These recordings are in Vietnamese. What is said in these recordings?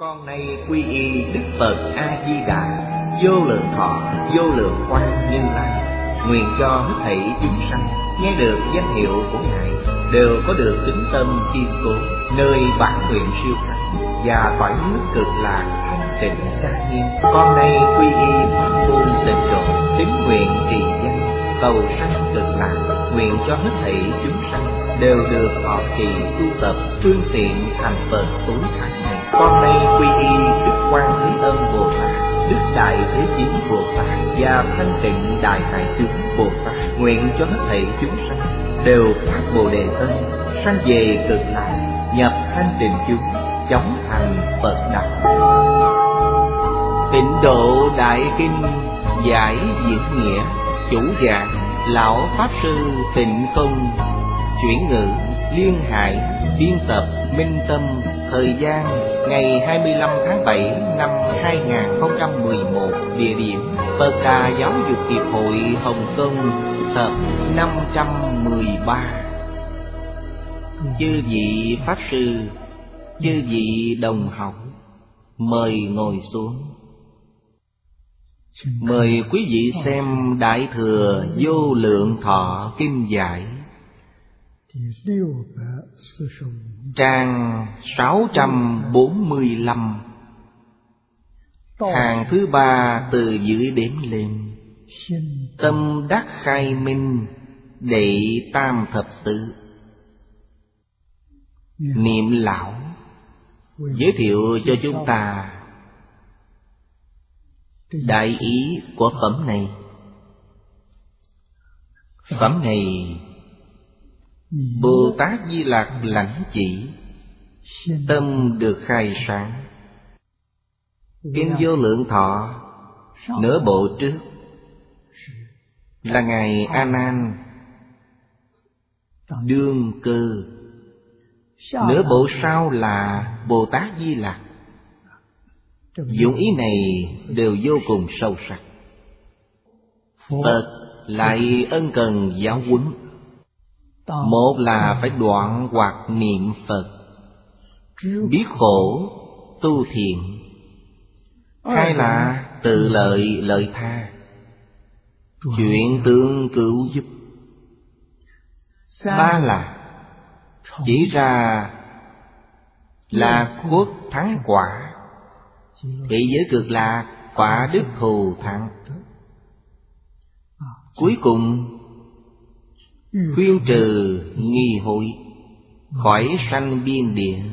Con nay quy y Đức Phật A Di Đà, vô lượng thọ, vô lượng quang Như Lai. Nguyện cho hết thảy chúng sanh nghe được danh hiệu của Ngài đều có được tín tâm kiên cố, nơi bản nguyện siêu thắng và cõi nước cực lạc thanh tịnh trang nghiêm. Con nay quy y pháp môn tịnh độ, tín nguyện trì danh cầu sanh cực lạc. Nguyện cho hết thảy chúng sanh đều được thọ trì tu tập phương tiện thành Phật tối thắng này. Con nay quy y Đức Quan Thế Âm Bồ Tát, Đức Đại Thế Chí Bồ Tát và Thanh Tịnh Đại Hải Chúng Bồ Tát. Nguyện cho hết thảy chúng sanh đều phát Bồ Đề tâm, sanh về cực lạc, nhập thanh tịnh chúng, chóng thành Phật đạo. Tịnh Độ Đại Kinh giải diễn nghĩa, chủ giảng Lão Pháp Sư Tịnh Không, chuyển ngữ Liên Hải, biên tập Minh Tâm. Thời gian ngày 25 tháng 7 năm 2011. Địa điểm Phật Đà Giáo dục Hiệp hội Hồng Kông, tập 513. Chư vị Pháp Sư, chư vị đồng học, mời ngồi xuống. Mời quý vị xem Đại Thừa Vô Lượng Thọ Kinh Giải, trang 645, hàng thứ 3 từ dưới đếm lên. Tâm đắc khai minh, đệ tam thập tứ. Niệm lão giới thiệu cho chúng ta đại ý của phẩm này. Phẩm này Bồ Tát Di Lặc lãnh chỉ, tâm được khai sáng. Kinh Vô Lượng Thọ nửa bộ trước là Ngài A Nan đương cơ, nửa bộ sau là Bồ Tát Di Lặc. Dụng ý này đều vô cùng sâu sắc. Phật lại ân cần giáo huấn. Một là phải đoạn hoặc niệm Phật, biết khổ tu thiện. Hai là tự lợi lợi tha, chuyện tương cứu giúp. Ba là chỉ ra là quốc thắng quả, thế giới cực lạc quả đức thù thắng. Cuối cùng khuyên trừ nghi hội, khỏi sanh biên địa.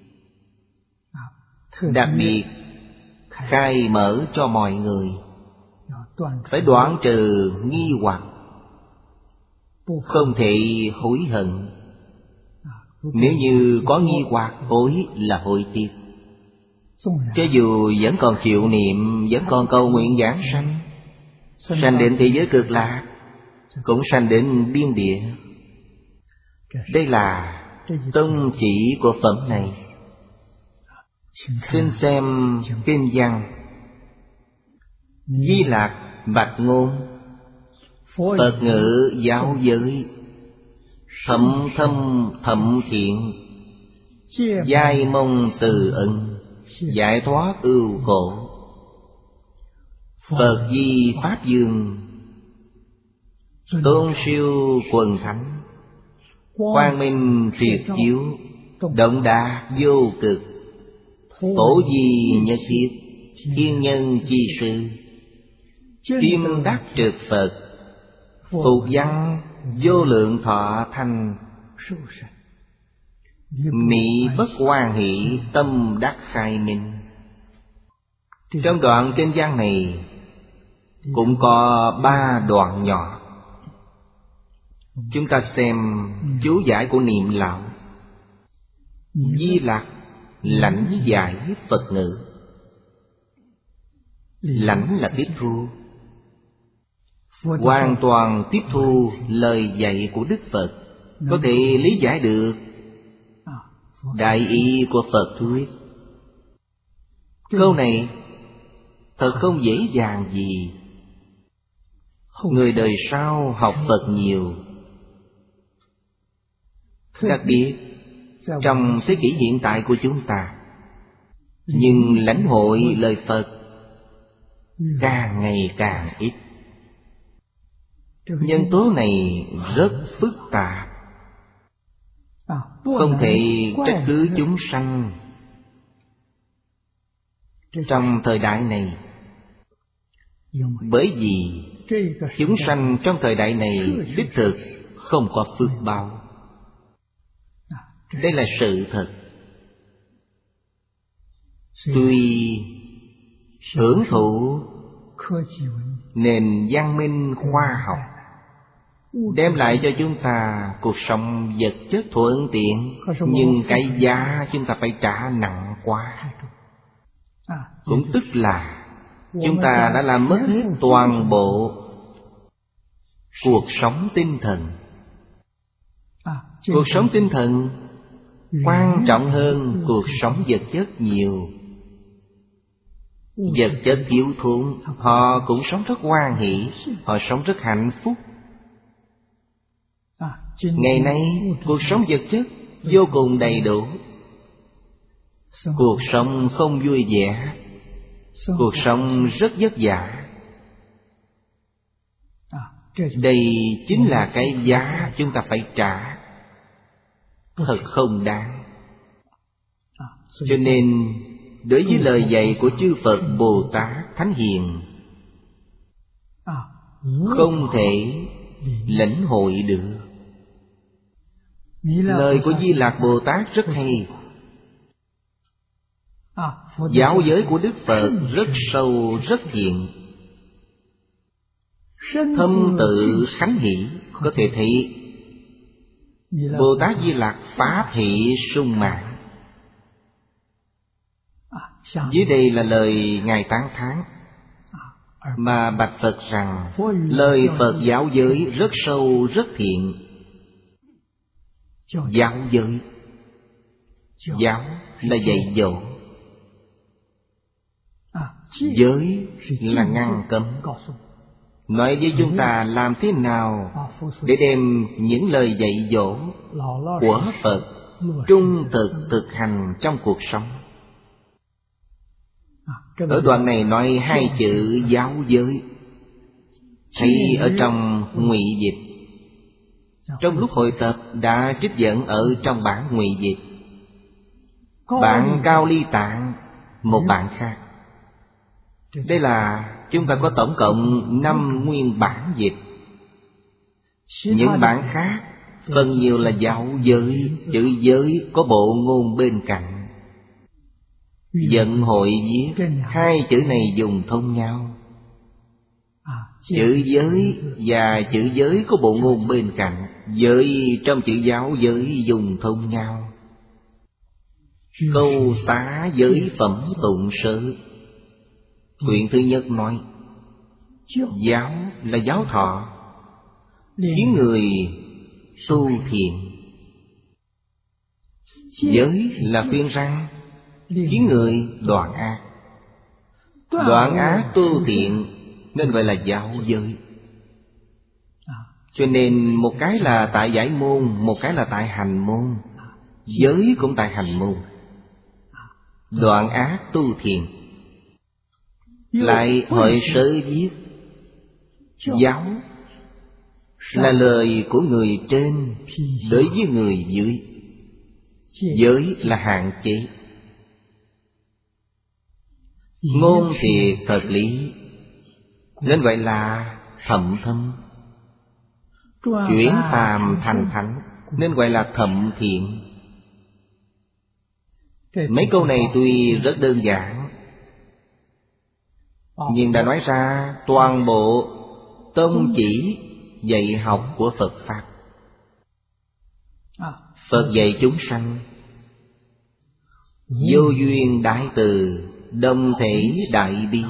Đặc biệt khai mở cho mọi người phải đoạn trừ nghi hoặc, không thể hối hận. Nếu như có nghi hoặc hối là hối tiếc. Cho dù vẫn còn chịu niệm, vẫn còn cầu nguyện giảng sanh, sanh đến thế giới cực lạc, cũng sanh đến biên địa. Đây là tông chỉ của phẩm này. Xin xem kinh văn. Di Lặc bạch ngôn, Phật ngữ giáo giới, thậm thâm thậm thiện, giai mong từ ân, giải thoát ưu khổ. Phật Di Pháp Dương, tôn siêu quần thánh, quang minh triệt chiếu, động đạt vô cực. Tổ di nhất thiết, thiên nhân chi sư, kim đắc trực Phật, phục văn vô lượng thọ thanh. Mỹ bất hoan hỷ, tâm đắc khai minh. Trong đoạn kinh văn này cũng có 3 đoạn nhỏ. Chúng ta xem chú giải của niệm lão. Di Lặc lãnh giải Phật ngữ. Lãnh là tiếp thu, hoàn toàn tiếp thu lời dạy của Đức Phật, có thể lý giải được đại ý của Phật thuyết. Câu này thật không dễ dàng gì. Người đời sau học Phật nhiều, đặc biệt trong thế kỷ hiện tại của chúng ta, nhưng lãnh hội lời Phật càng ngày càng ít. Nhân tố này rất phức tạp, không thể trách cứ chúng sanh. Trong thời đại này, bởi vì chúng sanh trong thời đại này đích thực không có phước báo. Đây là sự thật. Tuy hưởng thụ nền văn minh khoa học, đem lại cho chúng ta cuộc sống vật chất thuận tiện, nhưng cái giá chúng ta phải trả nặng quá. Cũng tức là chúng ta đã làm mất hết toàn bộ cuộc sống tinh thần. Cuộc sống tinh thần quan trọng hơn cuộc sống vật chất nhiều. Vật chất thiếu thốn, họ cũng sống rất hoan hỷ, họ sống rất hạnh phúc. Ngày nay cuộc sống vật chất vô cùng đầy đủ. Cuộc sống không vui vẻ, cuộc sống rất vất vả. Đây chính là cái giá chúng ta phải trả. Thật không đáng. Cho nên đối với lời dạy của chư Phật Bồ Tát Thánh Hiền, không thể lãnh hội được. Lời của Di Lạc Bồ Tát rất hay. Giáo giới của Đức Phật rất sâu, rất thiện. Thâm tự khánh hỷ, có thể thấy Bồ Tát Di Lạc pháp hỷ sung mãn. Dưới đây là lời Ngài tán thán, mà bạch Phật rằng lời Phật giáo giới rất sâu, rất thiện. Giáo giới, giáo là dạy dỗ, giới là ngăn cấm, nói với chúng ta làm thế nào để đem những lời dạy dỗ của Phật trung thực thực hành trong cuộc sống. Ở đoạn này nói hai chữ giáo giới, hay ở trong ngụy dịch. Trong lúc hội tập đã trích dẫn ở trong bản ngụy dịch. Bản Cao Ly Tạng, một bản khác. Đây là chúng ta có tổng cộng 5 nguyên bản dịch. Những bản khác phần nhiều là giáo giới, chữ giới có bộ ngôn bên cạnh. Vận hội viết hai chữ này dùng thông nhau. Chữ giới và chữ giới có bộ ngôn bên cạnh. Giới trong chữ giáo giới dùng thông nhau. Câu xá giới phẩm tụng sớ. Quyển thứ nhất nói giáo là giáo thọ, khiến người tu thiện. Giới là khuyên răn, khiến người đoạn ác. Đoạn ác tu thiện nên gọi là giáo giới. Cho nên một cái là tại giải môn, một cái là tại hành môn. Giới cũng tại hành môn. Đoạn ác tu thiện. Lại hội sớ viết giáo là lời của người trên đối với người dưới. Giới là hạn chế. Ngôn thiệt thật lý nên gọi là thậm thâm. Chuyển phàm thành thánh nên gọi là thậm thiện. Mấy câu này tuy rất đơn giản, nhưng đã nói ra toàn bộ tông chỉ dạy học của Phật Pháp. Phật dạy chúng sanh vô duyên đại từ, đồng thể đại bi.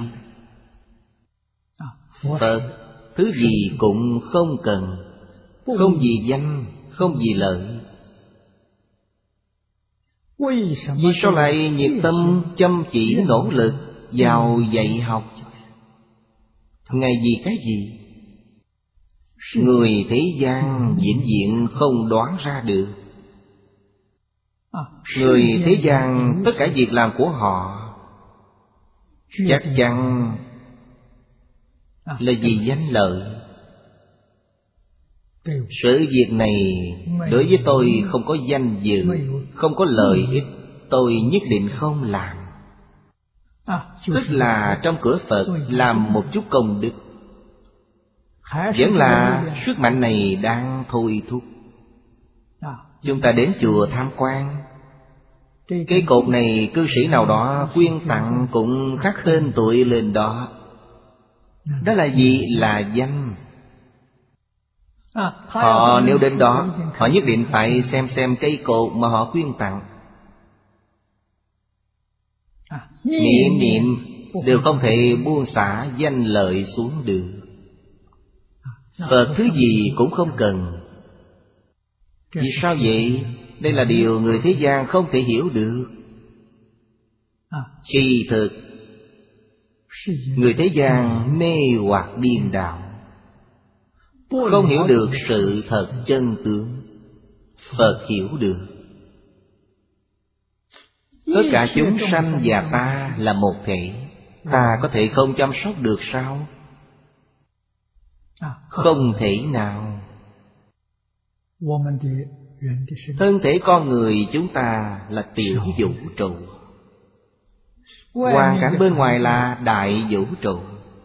Phật thứ gì cũng không cần, không vì danh, không vì lợi. Vì sao lại nhiệt tâm chăm chỉ nỗ lực vào dạy học? Ngày vì cái gì? Người thế gian vĩnh viễn không đoán ra được. Người thế gian tất cả việc làm của họ chắc chắn là vì danh lợi. Sự việc này đối với tôi không có danh dự, không có lợi ích, tôi nhất định không làm. Tức là trong cửa Phật làm một chút công đức, vẫn là sức mạnh này đang thôi thúc. Chúng ta đến chùa tham quan, cây cột này cư sĩ nào đó quyên tặng cũng khắc tên tuổi lên đó. Đó là gì? Là danh. Họ nếu đến đó, họ nhất định phải xem cây cột mà họ quyên tặng. Niệm đều không thể buông xả danh lợi xuống được. Phật thứ gì cũng không cần. Vì sao vậy? Đây là điều người thế gian không thể hiểu được. Kỳ thực người thế gian mê hoặc điên đạo, không hiểu được sự thật chân tướng. Phật hiểu được. Tất cả chúng sanh và ta là một thể. Ta có thể không chăm sóc được sao? Không thể nào. Thân thể con người chúng ta là tiểu vũ trụ, hoàn cảnh bên ngoài là đại vũ trụ.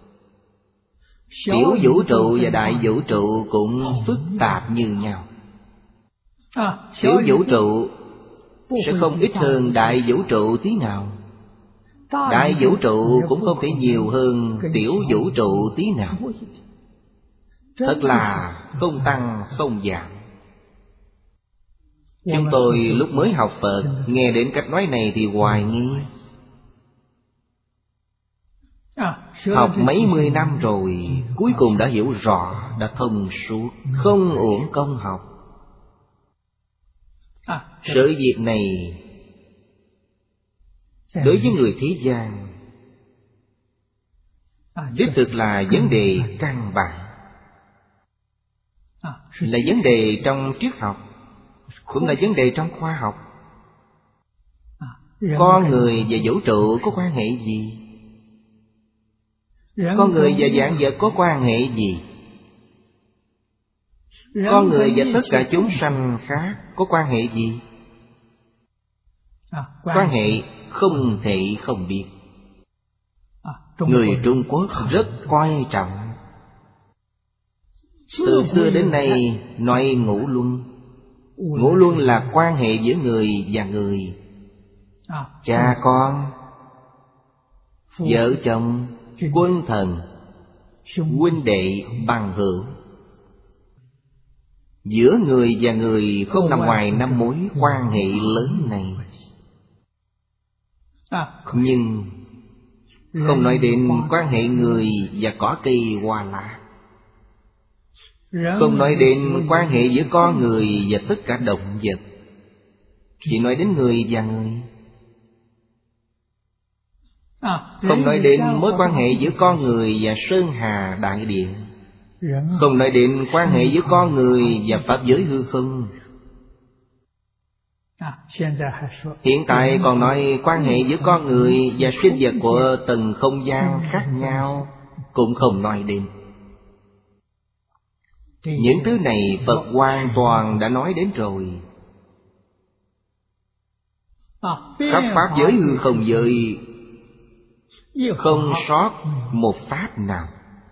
Tiểu vũ trụ và đại vũ trụ cũng phức tạp như nhau. Tiểu vũ trụ sẽ không ít hơn đại vũ trụ tí nào. Đại vũ trụ cũng không thể nhiều hơn tiểu vũ trụ tí nào. Thật là không tăng không giảm. Chúng tôi lúc mới học Phật, nghe đến cách nói này thì hoài nghi. Học mấy mươi năm rồi, cuối cùng đã hiểu rõ, đã thông suốt, không uổng công học. Sự việc này đối với người thế gian đích thực là vấn đề căn bản, là vấn đề trong triết học, cũng là vấn đề trong khoa học. Con người và vũ trụ có quan hệ gì? Con người và vạn vật có quan hệ gì? Con người và tất cả chúng sanh khác có quan hệ gì? Quan hệ không thể không biết. Người Trung Quốc rất coi trọng. Từ xưa đến nay nói ngũ luân. Ngũ luân là quan hệ giữa người và người, cha con, vợ chồng, quân thần, huynh đệ, bằng hữu. Giữa người và người không nằm ngoài năm mối quan hệ lớn này. Nhưng không nói đến quan hệ người và cỏ cây hoa lá, không nói đến quan hệ giữa con người và tất cả động vật, chỉ nói đến người và người. Không nói đến mối quan hệ giữa con người và sơn hà đại địa, không nói đến quan hệ giữa con người và pháp giới hư không. Hiện tại còn nói quan hệ giữa con người và sinh vật của từng không gian khác nhau, cũng không nói đến. Những thứ này Phật hoàn toàn đã nói đến rồi. Khắp pháp giới hư không giới, không sót một pháp nào.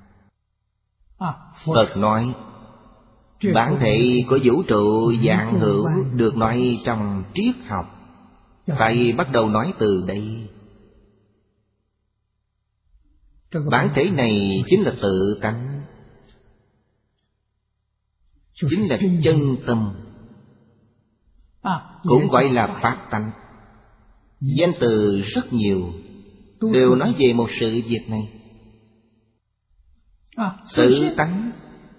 Phật nói bản thể của vũ trụ vạn hữu được nói trong triết học. Tại bắt đầu nói từ đây. Bản thể này chính là tự tánh, chính là chân tâm, cũng gọi là pháp tánh. Danh từ rất nhiều đều nói về một sự việc này. Tự tánh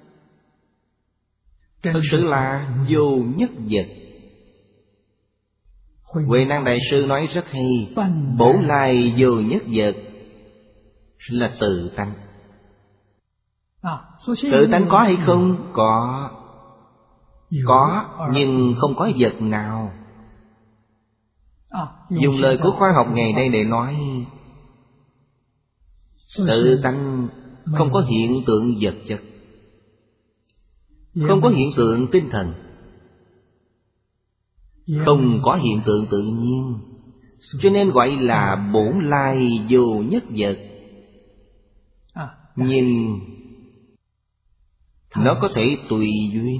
thực sự là vô nhất vật. Huệ Năng Đại Sư nói rất hay. Bổn lai vô nhất vật là tự tánh. Tự tánh có hay không? Có. Có, nhưng không có vật nào. Dùng lời của khoa học ngày nay để nói, Tự tánh không có hiện tượng vật chất, không có hiện tượng tinh thần, không có hiện tượng tự nhiên, cho nên gọi là bổn lai vô nhất vật. Nhưng nó có thể tùy duyên.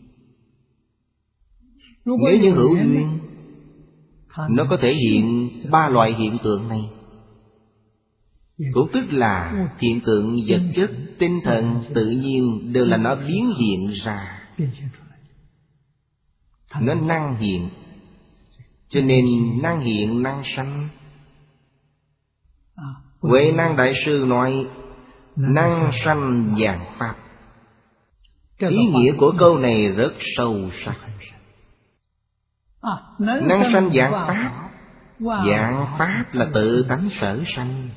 Nếu như hữu duyên, nó có thể hiện ba loại hiện tượng này, cũng tức là hiện tượng vật chất, tinh thần, tự nhiên đều là nó biến hiện ra. Nó năng hiện, cho nên năng hiện năng sanh. Huệ Năng Đại Sư nói năng sanh vạn pháp. Ý nghĩa của câu này rất sâu sắc. Năng sanh vạn pháp. Vạn pháp là tự tánh sở sanh.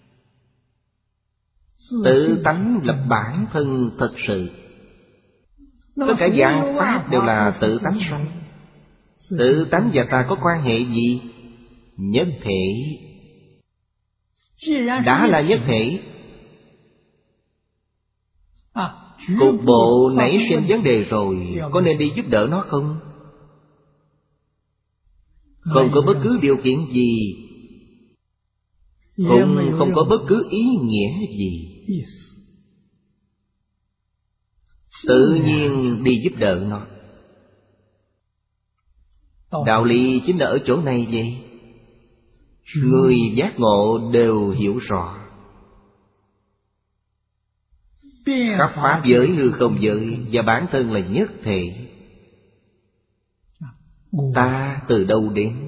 Tự tánh là bản thân thật sự. Tất cả vạn pháp đều là tự tánh sanh. Tự tánh và ta có quan hệ gì? Nhất thể. Đã là nhất thể, cục bộ nảy sinh vấn đề rồi, có nên đi giúp đỡ nó không? Không có bất cứ điều kiện gì, cũng không có bất cứ ý nghĩa gì. Tự nhiên đi giúp đỡ nó. Đạo lý chính là ở chỗ này vậy. Người giác ngộ đều hiểu rõ. Các pháp giới hư không giới và bản thân là nhất thể. Ta từ đâu đến?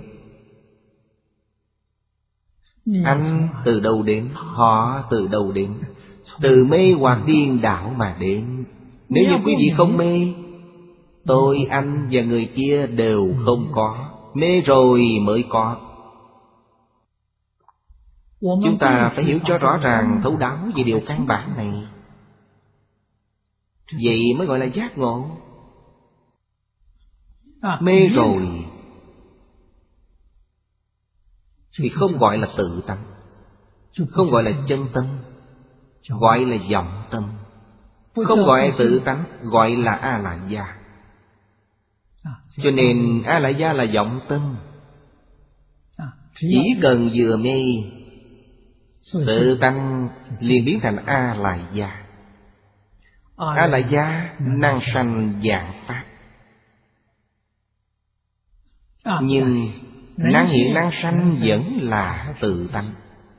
Anh từ đâu đến? Họ từ đâu đến? Từ mê hoặc điên đảo mà đến. Nếu như quý vị không mê, tôi, anh và người kia đều không có. Mê rồi mới có. Chúng ta phải hiểu cho rõ ràng, thấu đáo về điều căn bản này. Vậy mới gọi là giác ngộ. Mê rồi thì không gọi là tự tâm, không gọi là chân tâm, gọi là vọng tâm. Không gọi tự tánh, gọi là A-la-gia. Cho nên A-la-gia là vọng tâm. Chỉ cần vừa mê, tự tánh liền biến thành A-la-gia. A-la-gia năng sanh vạn pháp. Nhưng năng hiện năng sanh vẫn là tự tánh.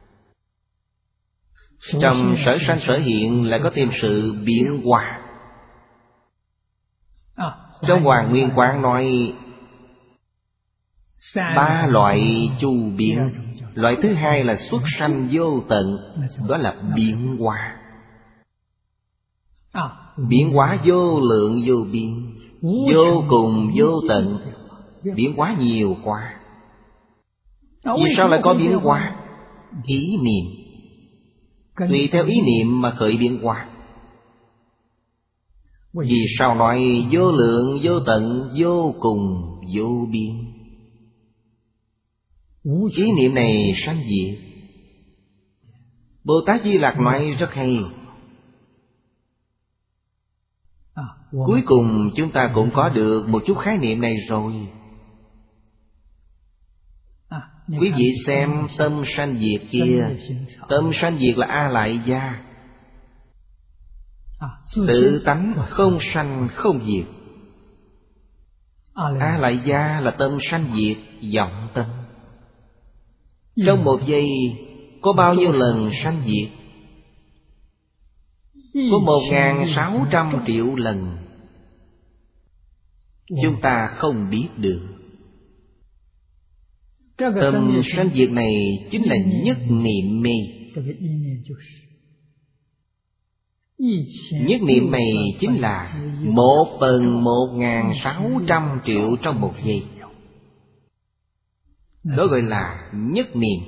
Trong sở sanh sở hiện lại có thêm sự biến hóa. Trong Hoàng Nguyên Quán nói ba loại chu biến. Loại thứ hai là xuất sanh vô tận, đó là biến hóa. Biến hóa vô lượng vô biên, vô cùng vô tận. Biến hóa nhiều quá. Vì sao lại có biến hóa? Ý niệm. Tùy theo ý niệm mà khởi biến hóa. Vì sao nói vô lượng vô tận, vô cùng vô biên? Ý niệm này sanh diệt. Bồ Tát Di Lặc nói rất hay. Cuối cùng chúng ta cũng có được một chút khái niệm này rồi. Quý vị xem tâm sanh diệt kia. Tâm sanh diệt là A-lại-gia. Tự tánh không sanh không diệt. A-lại-gia là tâm sanh diệt vọng tâm. Trong một giây có bao nhiêu lần sanh diệt? Có 1.600 triệu lần. Chúng ta không biết được. Tâm sanh diệt này chính là nhất niệm mê. Nhất niệm này chính là 1/1.600 triệu trong một giây. Đó gọi là nhất niệm.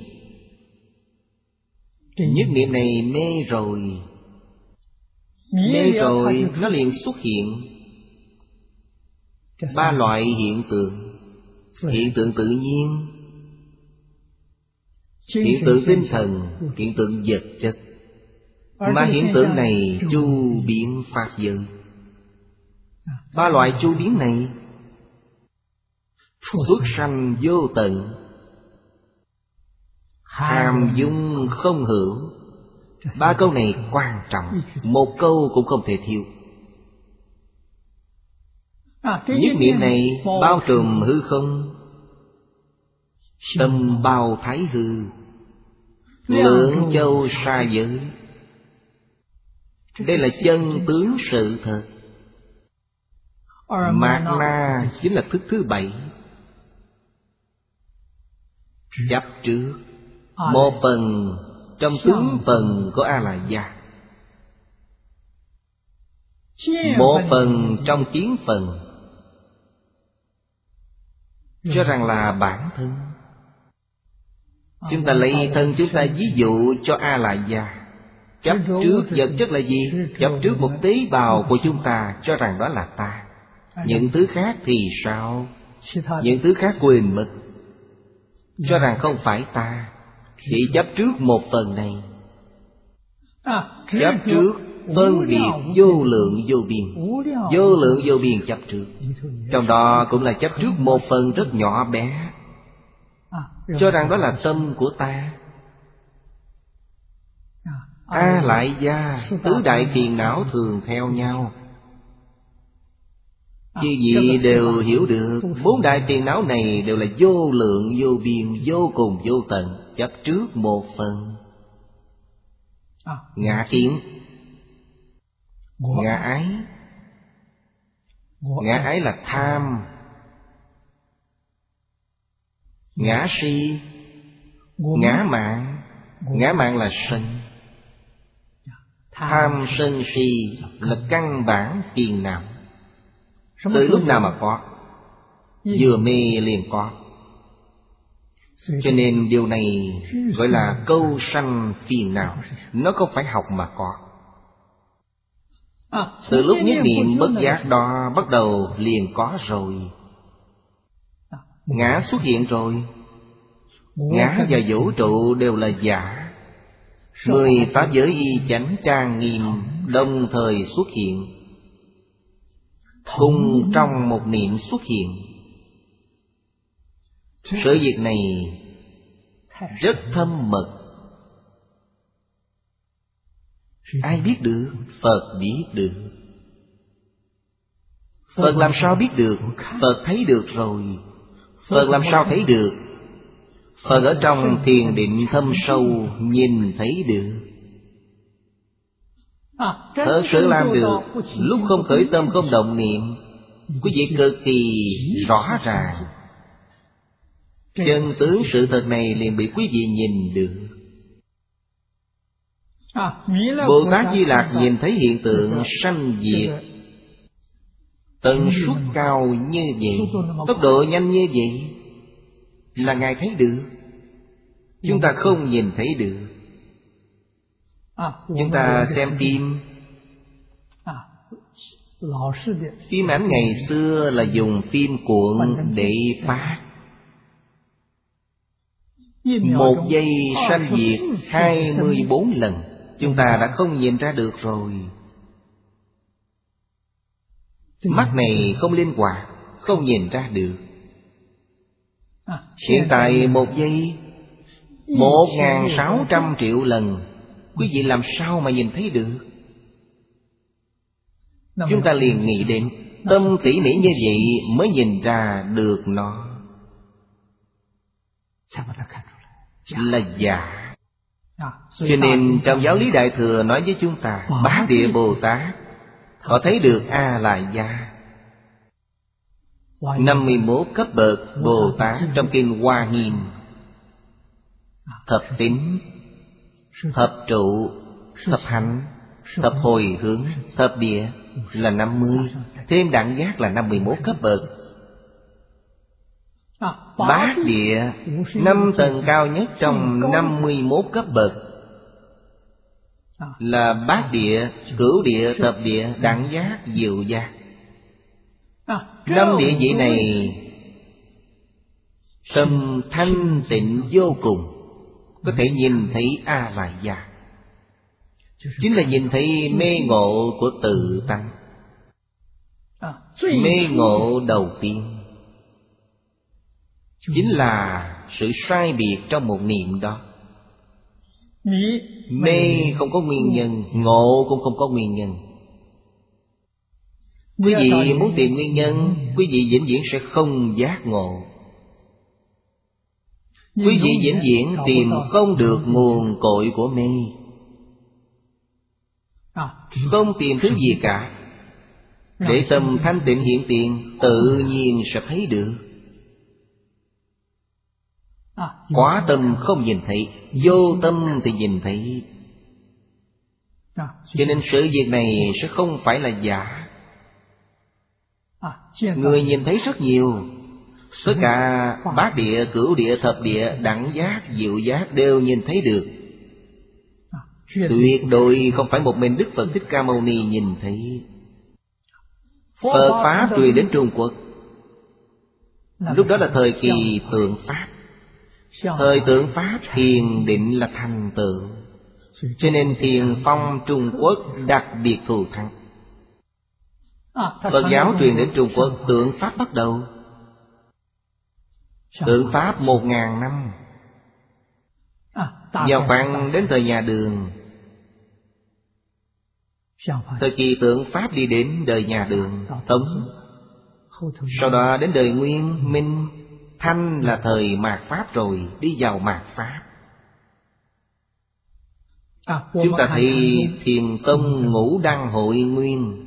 Nhất niệm này mê rồi. Mê rồi nó liền xuất hiện ba loại hiện tượng. Hiện tượng tự nhiên, hiện tượng tinh thần, hiện tượng vật chất. Mà hiện tượng này chu biến pháp giới. Ba loại chu biến này xuất sanh vô tận, hàm dung không hữu. Ba câu này quan trọng, một câu cũng không thể thiếu. Nhất niệm này bao trùm hư không, tâm bao thái hư, lượng châu sa giới. Đây là chân tướng sự thật. Mạt na chính là thức thứ 7. Chấp trước một phần trong tướng phần của A-la-gia, một phần trong kiến phần, cho rằng là bản thân. Chúng ta lấy thân chúng ta ví dụ cho A-la-gia. Chấp trước vật chất là gì? Chấp trước một tế bào của chúng ta, cho rằng đó là ta. Những thứ khác thì sao? Những thứ khác quên mất, cho rằng không phải ta. Chỉ chấp trước một phần này. Chấp trước phân biệt vô lượng vô biên. Vô lượng vô biên chấp trước, trong đó cũng là chấp trước một phần rất nhỏ bé, cho rằng đó là tâm của ta. A-lại-gia, tứ đại phiền não thường theo nhau. Chư vị đều hiểu được, 4 đại phiền não này đều là vô lượng vô biên, vô cùng vô tận, chấp trước một phần. Ngã kiến, ngã ái. Ngã ái là tham. Ngã si, ngã mạn. Ngã mạn là sân. Tham sân si là căn bản phiền não. Từ lúc nào mà có? Vừa mê liền có. Cho nên điều này gọi là câu sanh phiền não. Nó không phải học mà có. Từ lúc nhất niệm bất giác đó bắt đầu liền có rồi. Ngã xuất hiện rồi. Ngã và vũ trụ đều là giả. 10 pháp giới y chánh trang nghiêm đồng thời xuất hiện, cùng trong một niệm xuất hiện. Sự việc này rất thâm mật. Ai biết được? Phật biết được. Phật làm sao biết được? Phật thấy được rồi. Phật làm sao thấy được? Phật ở trong thiền định thâm sâu nhìn thấy được. Thật sự làm được. Lúc không khởi tâm không động niệm, quý vị cực kỳ rõ ràng. Chân tướng sự thật này liền bị quý vị nhìn được. Bồ Tát Di Lặc nhìn thấy hiện tượng sanh diệt, tần suất cao như vậy, tốc độ nhanh như vậy, là Ngài thấy được. Chúng ta không nhìn thấy được. Chúng ta xem phim. Phim ảnh ngày xưa là dùng phim cuộn để phát. 1 giây sanh diệt 24 lần. Chúng ta đã không nhìn ra được rồi. Mắt này không linh hoạt, không nhìn ra được. Hiện tại 1 giây 1.600 triệu lần. Quý vị làm sao mà nhìn thấy được? Chúng ta liền nghĩ đến tâm tỉ mỉ như vậy mới nhìn ra được nó là giả. Cho nên trong giáo lý Đại Thừa nói với chúng ta, Bát Địa Bồ Tát họ thấy được A-la-gia. 51 cấp bậc Bồ Tát trong kinh Hoa Nghiêm. Thập tín, thập trụ, thập hạnh, thập hồi hướng, thập địa là 50. Thêm đẳng giác là 51 cấp bậc. Bát địa 5 tầng cao nhất trong 51 cấp bậc là bát địa, cửu địa, thập địa, đẳng giác, diệu giác. 5 địa vị này tâm thanh tịnh vô cùng, có thể nhìn thấy A-la-gia. chính là nhìn thấy mê ngộ của tự tánh. Mê ngộ đầu tiên chính là sự sai biệt trong một niệm đó. Mê không có nguyên nhân, ngộ cũng không có nguyên nhân. Quý vị muốn tìm nguyên nhân, quý vị vĩnh viễn sẽ không giác ngộ. Quý vị vĩnh viễn tìm không được nguồn cội của mê. Không tìm thứ gì cả. Để tâm thanh tịnh hiện tiền, tự nhiên sẽ thấy được. Quá tâm không nhìn thấy, vô tâm thì nhìn thấy. Cho nên sự việc này sẽ không phải là giả. Người nhìn thấy rất nhiều. Tất cả bát địa, cửu địa, thập địa, đẳng giác, diệu giác đều nhìn thấy được. Tuyệt đối không phải một mình Đức Phật Thích Ca Mâu Ni nhìn thấy. Phật Pháp truyền đến Trung Quốc, lúc đó là thời kỳ tượng Pháp. Thời tượng Pháp thiền định là thành tựu. Cho nên thiền phong Trung Quốc đặc biệt thù thắng. Phật giáo truyền đến Trung Quốc, tượng Pháp bắt đầu. Tượng Pháp 1000 năm. Vào khoảng đến thời nhà Đường. Thời kỳ tượng Pháp đi đến đời nhà Đường, Tống. Sau đó đến đời Nguyên, Minh, Thanh là thời mạt Pháp rồi, đi vào mạt Pháp. Chúng ta thấy Thiền Tông Ngũ Đăng Hội Nguyên,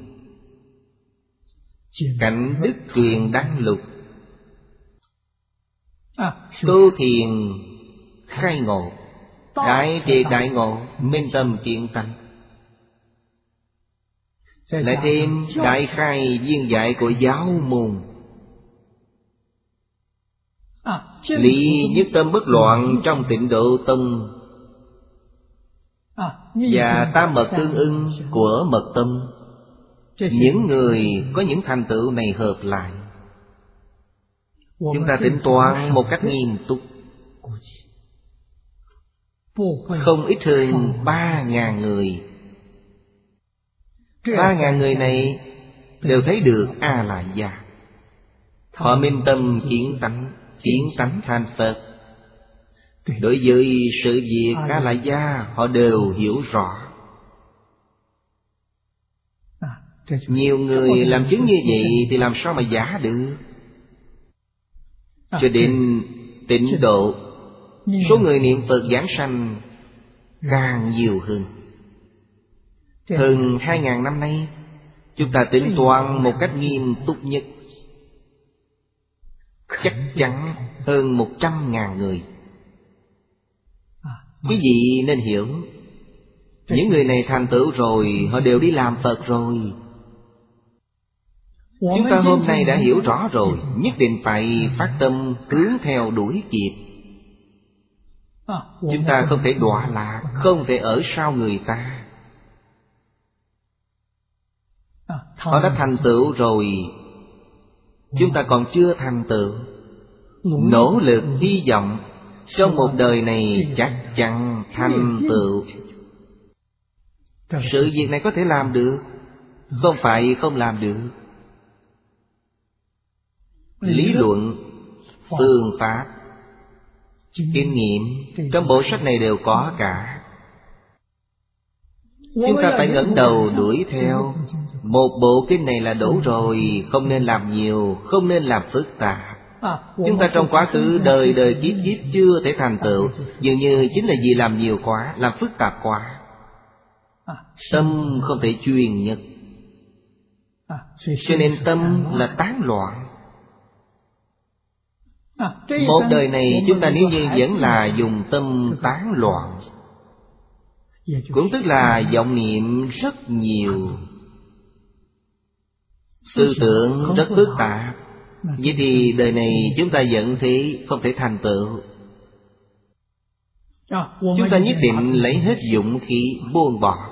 cảnh Đức Truyền Đăng Lục, tu thiền khai ngộ, đại triệt đại ngộ, minh tâm kiến tánh. Lại thêm đại khai viên giải của giáo môn, lý nhất tâm bất loạn trong Tịnh Độ Tông, và tam mật tương ưng của mật tâm. Những người có những thành tựu này hợp lại, chúng ta tính toán một cách nghiêm túc, không ít hơn 3000 người. 3000 người này đều thấy được A-la-gia. Họ minh tâm kiến tánh thành Phật. Đối với sự việc A-la-gia họ đều hiểu rõ. Nhiều người làm chứng như vậy thì làm sao mà giả được. Cho đến Tịnh Độ, số người niệm Phật giảng sanh càng nhiều hơn. Hơn 2000 năm nay, chúng ta tính toán một cách nghiêm túc nhất, chắc chắn hơn 100.000 người. Quý vị nên hiểu, những người này thành tựu rồi, họ đều đi làm Phật rồi. Chúng ta hôm nay đã hiểu rõ rồi, nhất định phải phát tâm hướng theo đuổi kịp. Chúng ta không thể đọa lạc, không thể ở sau người ta. Họ đã thành tựu rồi, chúng ta còn chưa thành tựu. Nỗ lực hy vọng trong một đời này chắc chắn thành tựu. Sự việc này có thể làm được, không phải không làm được. Lý luận, phương pháp, kinh nghiệm trong bộ sách này đều có cả. Chúng ta phải ngẩng đầu đuổi theo. Một bộ kinh này là đủ rồi, không nên làm nhiều, không nên làm phức tạp. Chúng ta trong quá khứ đời đời kiếp kiếp chưa thể thành tựu, dường như chính là vì làm nhiều quá, làm phức tạp quá. Tâm không thể chuyên nhất, cho nên tâm là tán loạn. Một đời này chúng ta nếu như vẫn là dùng tâm tán loạn, cũng tức là vọng niệm rất nhiều, tư tưởng rất phức tạp, vậy thì đời này chúng ta vẫn thế không thể thành tựu. Chúng ta nhất định lấy hết dũng khí buông bỏ.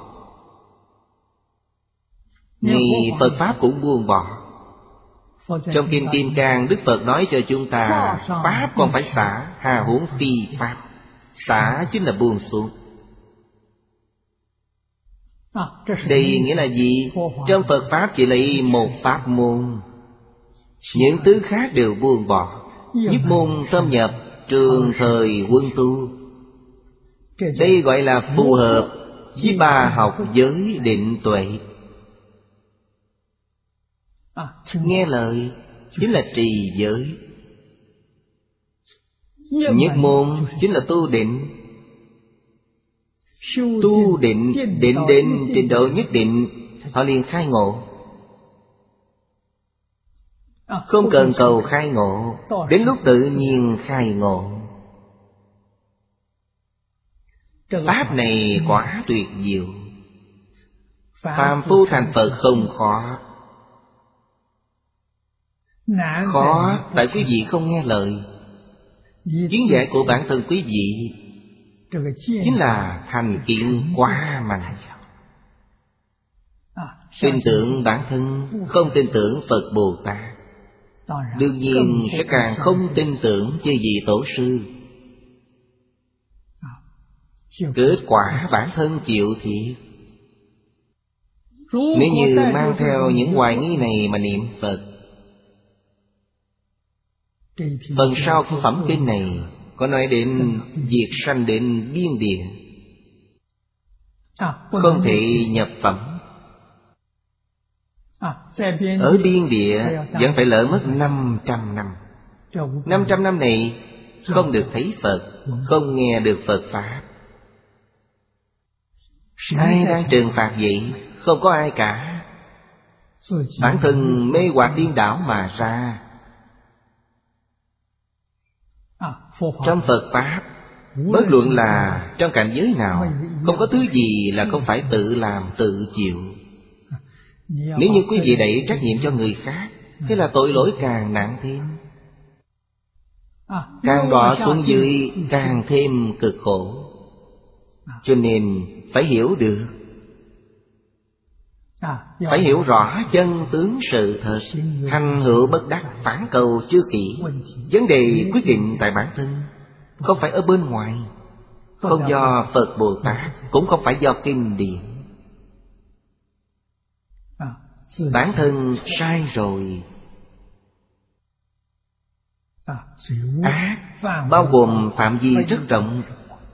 Ngay Phật Pháp cũng buông bỏ. Trong Kinh Kim Cang, Đức Phật nói cho chúng ta, Pháp còn phải xả, hà huống phi Pháp. Xả chính là buông xuống. Đây nghĩa là gì? Trong Phật Pháp chỉ lấy một pháp môn, những thứ khác đều buông bỏ, nhất môn thâm nhập, trường thời quân tu. Đây gọi là phù hợp với ba học giới định tuệ. Nghe lời chính là trì giới, nhất môn chính là tu định. Tu định, định đến trình độ nhất định, họ liền khai ngộ. Không cần cầu khai ngộ, đến lúc tự nhiên khai ngộ. Pháp này quá tuyệt diệu. Phàm phu thành Phật không khó. Khó tại quý vị không nghe lời. Kiến giải của bản thân quý vị chính là thành kiến quá mạnh. Tin tưởng bản thân, không tin tưởng Phật Bồ Tát, đương nhiên sẽ càng không tin tưởng chư vị tổ sư. Kết quả bản thân chịu thiệt. Nếu như mang theo những hoài nghi này mà niệm Phật, phần sau của phẩm kinh này có nói đến việc sanh đến biên địa, không thể nhập phẩm. Ở biên địa vẫn phải lỡ mất 500 năm. 500 năm này không được thấy Phật, không nghe được Phật Pháp. Ai đang trừng phạt vậy? Không có ai cả. Bản thân mê hoặc điên đảo mà ra. Trong Phật Pháp, bất luận là trong cảnh giới nào, không có thứ gì là không phải tự làm tự chịu. Nếu như quý vị đẩy trách nhiệm cho người khác, thế là tội lỗi càng nặng thêm. Càng đọa xuống dưới càng thêm cực khổ. Cho nên phải hiểu được, phải hiểu rõ chân tướng sự thật. Hành hữu bất đắc, phản cầu chưa kỹ. Vấn đề quyết định tại bản thân, không phải ở bên ngoài, không do Phật Bồ Tát, cũng không phải do kinh điển. Bản thân sai rồi. Ác bao gồm phạm vi rất rộng,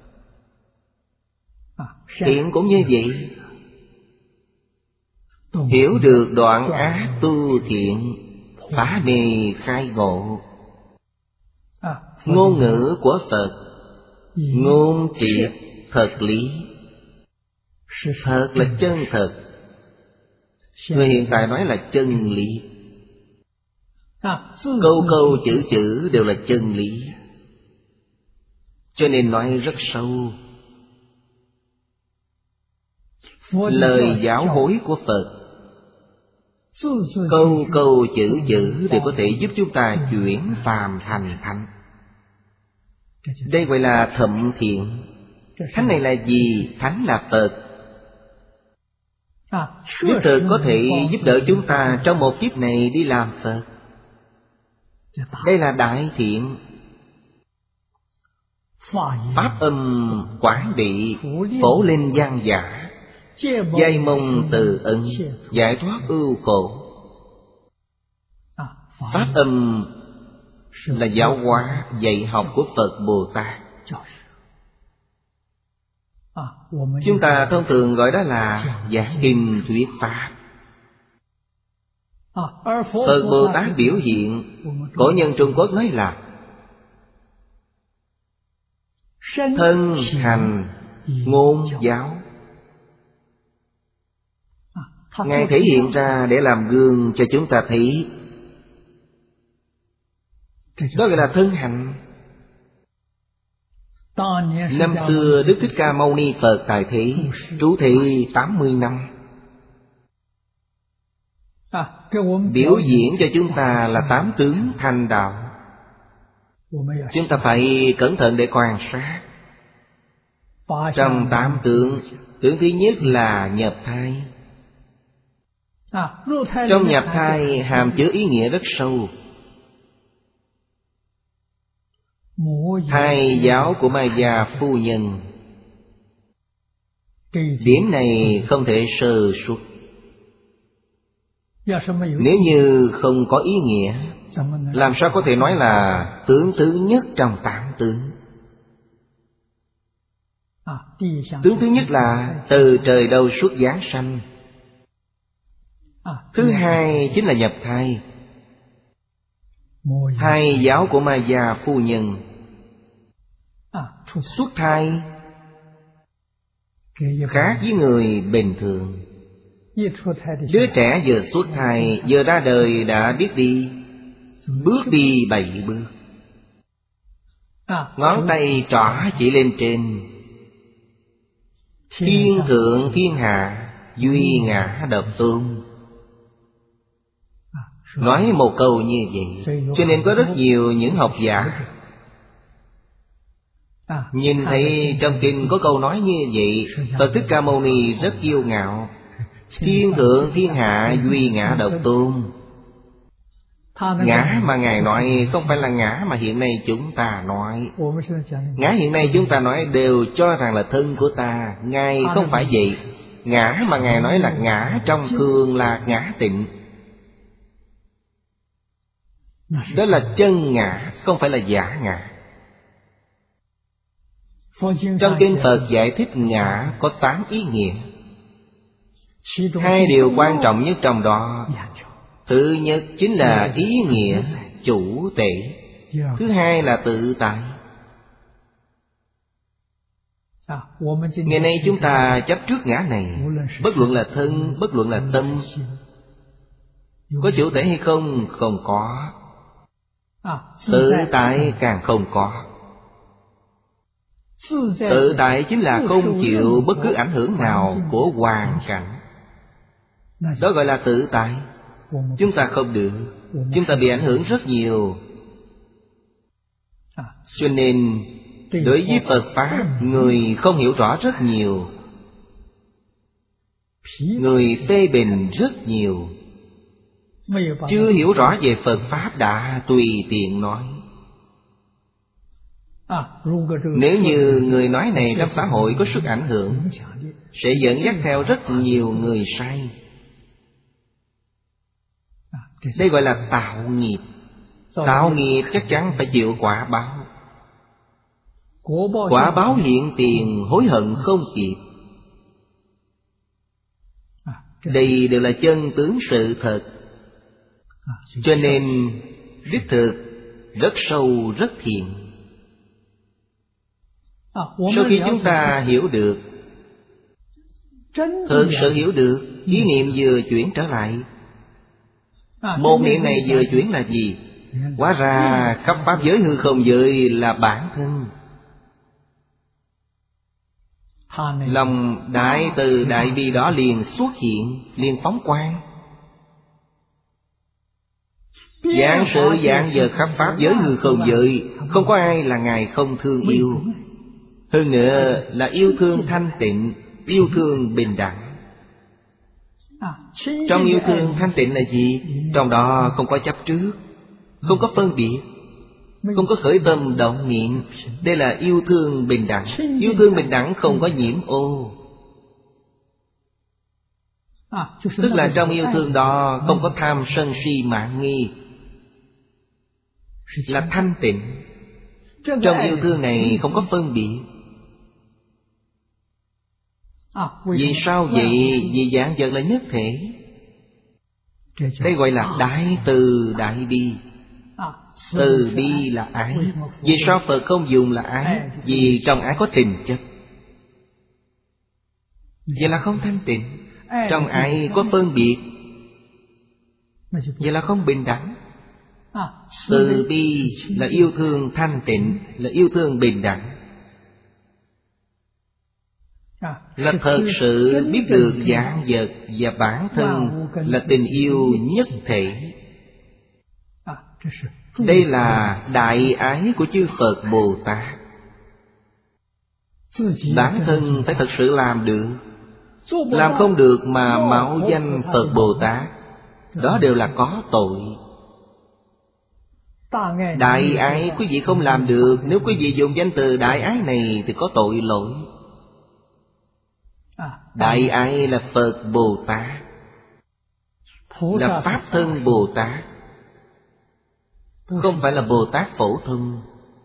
thiện cũng như vậy. Hiểu được đoạn ác tu thiện, phá mê khai ngộ. Ngôn ngữ của Phật ngôn triệt thật lý. Thật là chân thật. Người hiện tại nói là chân lý. Câu câu chữ chữ đều là chân lý, cho nên nói rất sâu. Lời giáo huấn của Phật, câu câu chữ chữ đều có thể giúp chúng ta chuyển phàm thành thánh. Đây gọi là thậm thiện. Thánh này là gì? Thánh là Phật. Đức Phật có thể giúp đỡ chúng ta trong một kiếp này đi làm Phật. Đây là đại thiện. Pháp âm quảng bị, phổ lên gian giả, giai mong từ ân, giải thoát ưu khổ. Pháp âm là giáo hóa dạy học của Phật Bồ Tát. Chúng ta thông thường gọi đó là giảng kinh thuyết Pháp. Phật Bồ Tát biểu hiện, cổ nhân Trung Quốc nói là thân hành ngôn giáo. Ngài thể hiện ra để làm gương cho chúng ta thấy. Đó gọi là thân hành. Năm xưa Đức Thích Ca Mâu Ni Phật tại thế, trú thị 80 năm, biểu diễn cho chúng ta là 8 tướng thành đạo. Chúng ta phải cẩn thận để quan sát. Trong 8 tướng, tướng thứ nhất là nhập thai. Trong nhập thai hàm chứa ý nghĩa rất sâu. Thai giáo của Maya phu nhân, Điểm này không thể sơ suất. Nếu như không có ý nghĩa, làm sao có thể nói là tướng thứ nhất trong tám tướng? Tướng thứ nhất là từ trời đâu xuất giáng sanh. Thứ hai chính là nhập thai. Thai giáo của Ma Gia phu nhân. Xuất thai khác với người bình thường. Đứa trẻ vừa xuất thai, vừa ra đời đã biết đi. Bước đi 7 bước. Ngón tay trỏ chỉ lên trên. Thiên thượng thiên hạ, duy ngã độc tôn. Nói một câu như vậy, cho nên có rất nhiều những học giả nhìn thấy trong kinh có câu nói như vậy. Phật Thích Ca Mâu Ni rất kiêu ngạo. Thiên thượng thiên hạ, duy ngã độc tôn. Ngã mà Ngài nói không phải là ngã mà hiện nay chúng ta nói. Ngã hiện nay chúng ta nói đều cho rằng là thân của ta. Ngài không phải vậy. Ngã mà Ngài nói là ngã trong thường là ngã tịnh. Đó là chân ngã, không phải là giả ngã. Trong kinh Phật giải thích ngã có 8 ý nghĩa. 2 điều quan trọng nhất trong đó. Thứ nhất chính là ý nghĩa chủ tể. Thứ hai là tự tại. Ngày nay chúng ta chấp trước ngã này, bất luận là thân, bất luận là tâm. Có chủ tể hay không? Không có. Tự tại càng không có. Tự tại chính là không chịu bất cứ ảnh hưởng nào của hoàn cảnh. Đó gọi là tự tại. Chúng ta không được. Chúng ta bị ảnh hưởng rất nhiều. Cho nên đối với Phật Pháp, người không hiểu rõ rất nhiều. Người phê bình rất nhiều. Chưa hiểu rõ về Phật Pháp đã tùy tiện nói. Nếu như người nói này trong xã hội có sức ảnh hưởng, sẽ dẫn dắt theo rất nhiều người sai. Đây gọi là tạo nghiệp. Tạo nghiệp chắc chắn phải chịu quả báo. Quả báo hiện tiền, hối hận không kịp. Đây đều là chân tướng sự thật. Cho nên đích thực rất sâu, rất thiện. Sau khi chúng ta hiểu được, thực sự hiểu được, ý niệm vừa chuyển trở lại. Một niệm này vừa chuyển là gì? Hóa ra khắp pháp giới hư không giới là bản thân. Lòng đại từ đại bi đó liền xuất hiện, liền phóng quang. Giảng sự giảng giờ khắp pháp giới hư không giới, không có ai là Ngài không thương yêu. Hơn nữa là yêu thương thanh tịnh, yêu thương bình đẳng. Trong yêu thương thanh tịnh là gì? Trong đó không có chấp trước, không có phân biệt, không có khởi tâm động niệm. Đây là yêu thương bình đẳng. Yêu thương bình đẳng không có nhiễm ô. Tức là trong yêu thương đó không có tham sân si mạn nghi, là thanh tịnh. Trong yêu thương này không có phân biệt. Vì sao vậy? Vì dạng vật là nhất thể. Đây gọi là đại từ đại bi. Từ bi là ái. Vì sao Phật không dùng là ái? Vì trong ái có tình chấp. Vậy là không thanh tịnh. Trong ái có phân biệt, vậy là không bình đẳng. Từ bi là yêu thương thanh tịnh, là yêu thương bình đẳng. Là thật sự biết được dạng vật và bản thân là tình yêu nhất thể. Đây là đại ái của chư Phật Bồ Tát. Bản thân phải thật sự làm được. Làm không được mà mạo danh Phật Bồ Tát, đó đều là có tội. Đại ái quý vị không làm được. Nếu quý vị dùng danh từ đại ái này thì có tội lỗi. Đại Ái là Phật Bồ Tát, là Pháp Thân Bồ Tát, không phải là Bồ Tát phổ thông.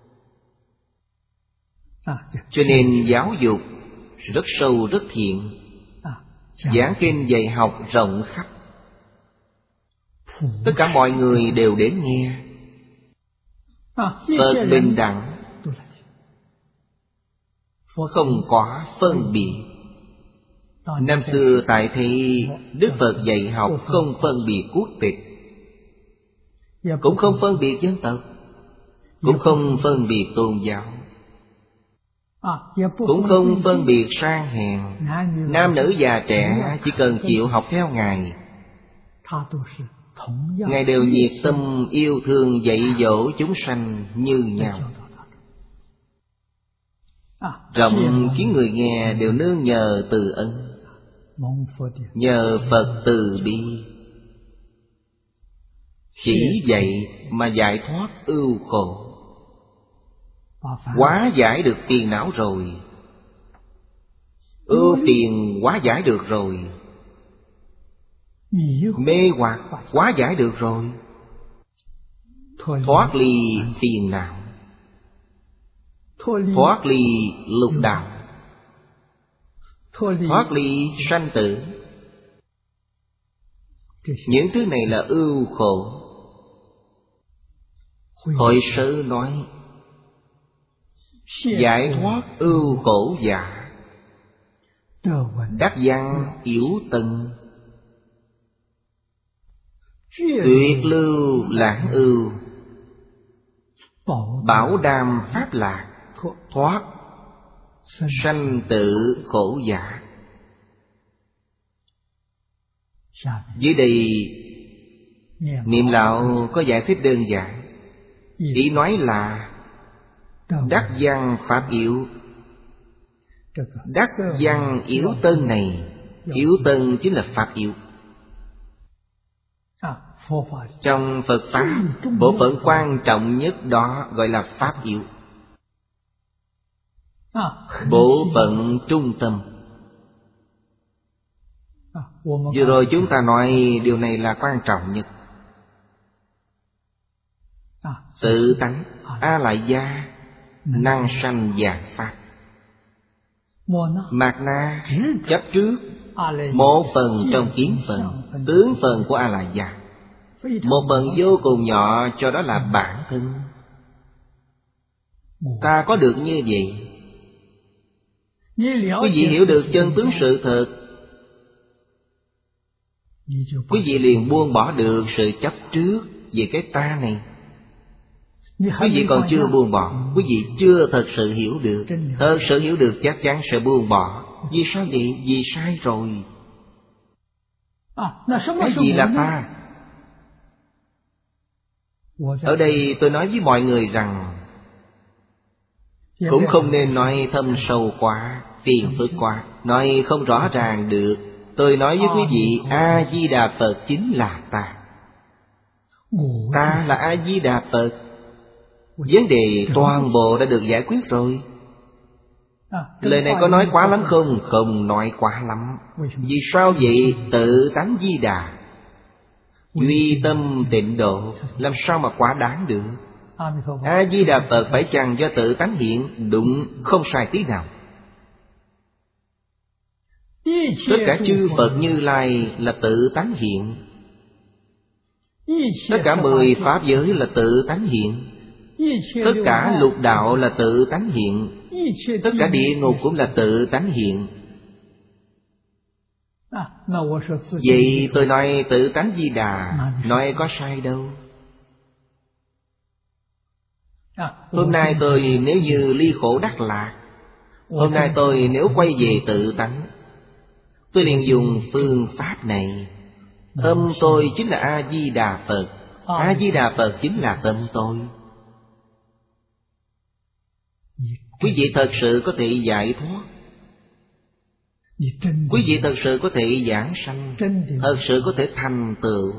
Cho nên giáo dục rất sâu rất thiện, giảng kinh dạy học rộng khắp, tất cả mọi người đều đến nghe. Phật bình đẳng, không có phân biệt. Năm xưa tại thế, Đức Phật dạy học không phân biệt quốc tịch, cũng không phân biệt dân tộc, cũng không phân biệt tôn giáo, cũng không phân biệt sang hèn, nam nữ già trẻ, chỉ cần chịu học theo Ngài. Ngài đều nhiệt tâm yêu thương dạy dỗ chúng sanh như nhau, rộng khiến người nghe đều nương nhờ từ ân, nhờ Phật từ bi. Chỉ dạy mà giải thoát ưu khổ, hóa giải được phiền não rồi, ưu phiền hóa giải được rồi, mê hoặc hóa giải được rồi, thoát ly phiền não, thoát ly lục đạo, thoát ly sanh tử. Những thứ này là ưu khổ. Hội Sớ nói giải thoát ưu khổ giả, đắc văn yếu tân, tuyệt lưu lãng ưu, bảo đảm pháp lạc, thoát sanh tử khổ giả. Dưới đây Niệm Lão có giải thích đơn giản. Ý nói là đắc văn pháp yếu. Đắc văn yếu tân này, yếu tân chính là pháp yếu. Trong Phật Pháp, bộ phận quan trọng nhất đó gọi là pháp yếu, bộ phận trung tâm. Vừa rồi chúng ta nói điều này là quan trọng nhất. Tự tánh A Lại Gia năng sanh vạn pháp. Mạt Na chấp trước một phần trong kiến phần, tướng phần của A Lại Gia, một phần vô cùng nhỏ, cho đó là bản thân. Ta có được như vậy, quý vị hiểu được chân tướng sự thật, quý vị liền buông bỏ được sự chấp trước về cái ta này. Quý vị còn chưa buông bỏ, quý vị chưa thật sự hiểu được. Thật sự hiểu được chắc chắn sẽ buông bỏ. Vì sao vậy? Vì sai rồi. Cái gì là ta? Ở đây tôi nói với mọi người rằng cũng không nên nói thâm sâu quá, phiền phức quá, nói không rõ ràng được. Tôi nói với quý vị, A-di-đà Phật chính là ta. Ta là A-di-đà Phật. Vấn đề toàn bộ đã được giải quyết rồi. Lời này có nói quá lắm không? Không nói quá lắm. Vì sao vậy? Tự tánh Di Đà, duy tâm tịnh độ, làm sao mà quá đáng được? A-di-đà Phật phải chăng do tự tánh hiện? Đúng, không sai tí nào. Tất cả chư Phật Như Lai là tự tánh hiện. Tất cả 10 pháp giới là tự tánh hiện. Tất cả lục đạo là tự tánh hiện. Tất cả địa ngục cũng là tự tánh hiện. Vậy tôi nói tự tánh Di Đà, nói có sai đâu. Hôm nay tôi nếu như ly khổ đắc lạc, hôm nay tôi nếu quay về tự tánh, tôi liền dùng phương pháp này. Tâm tôi chính là A-di-đà Phật. A-di-đà Phật chính là tâm tôi. Quý vị thật sự có thể giải thoát, quý vị thật sự có thể giảng sanh, thật sự có thể thành tựu.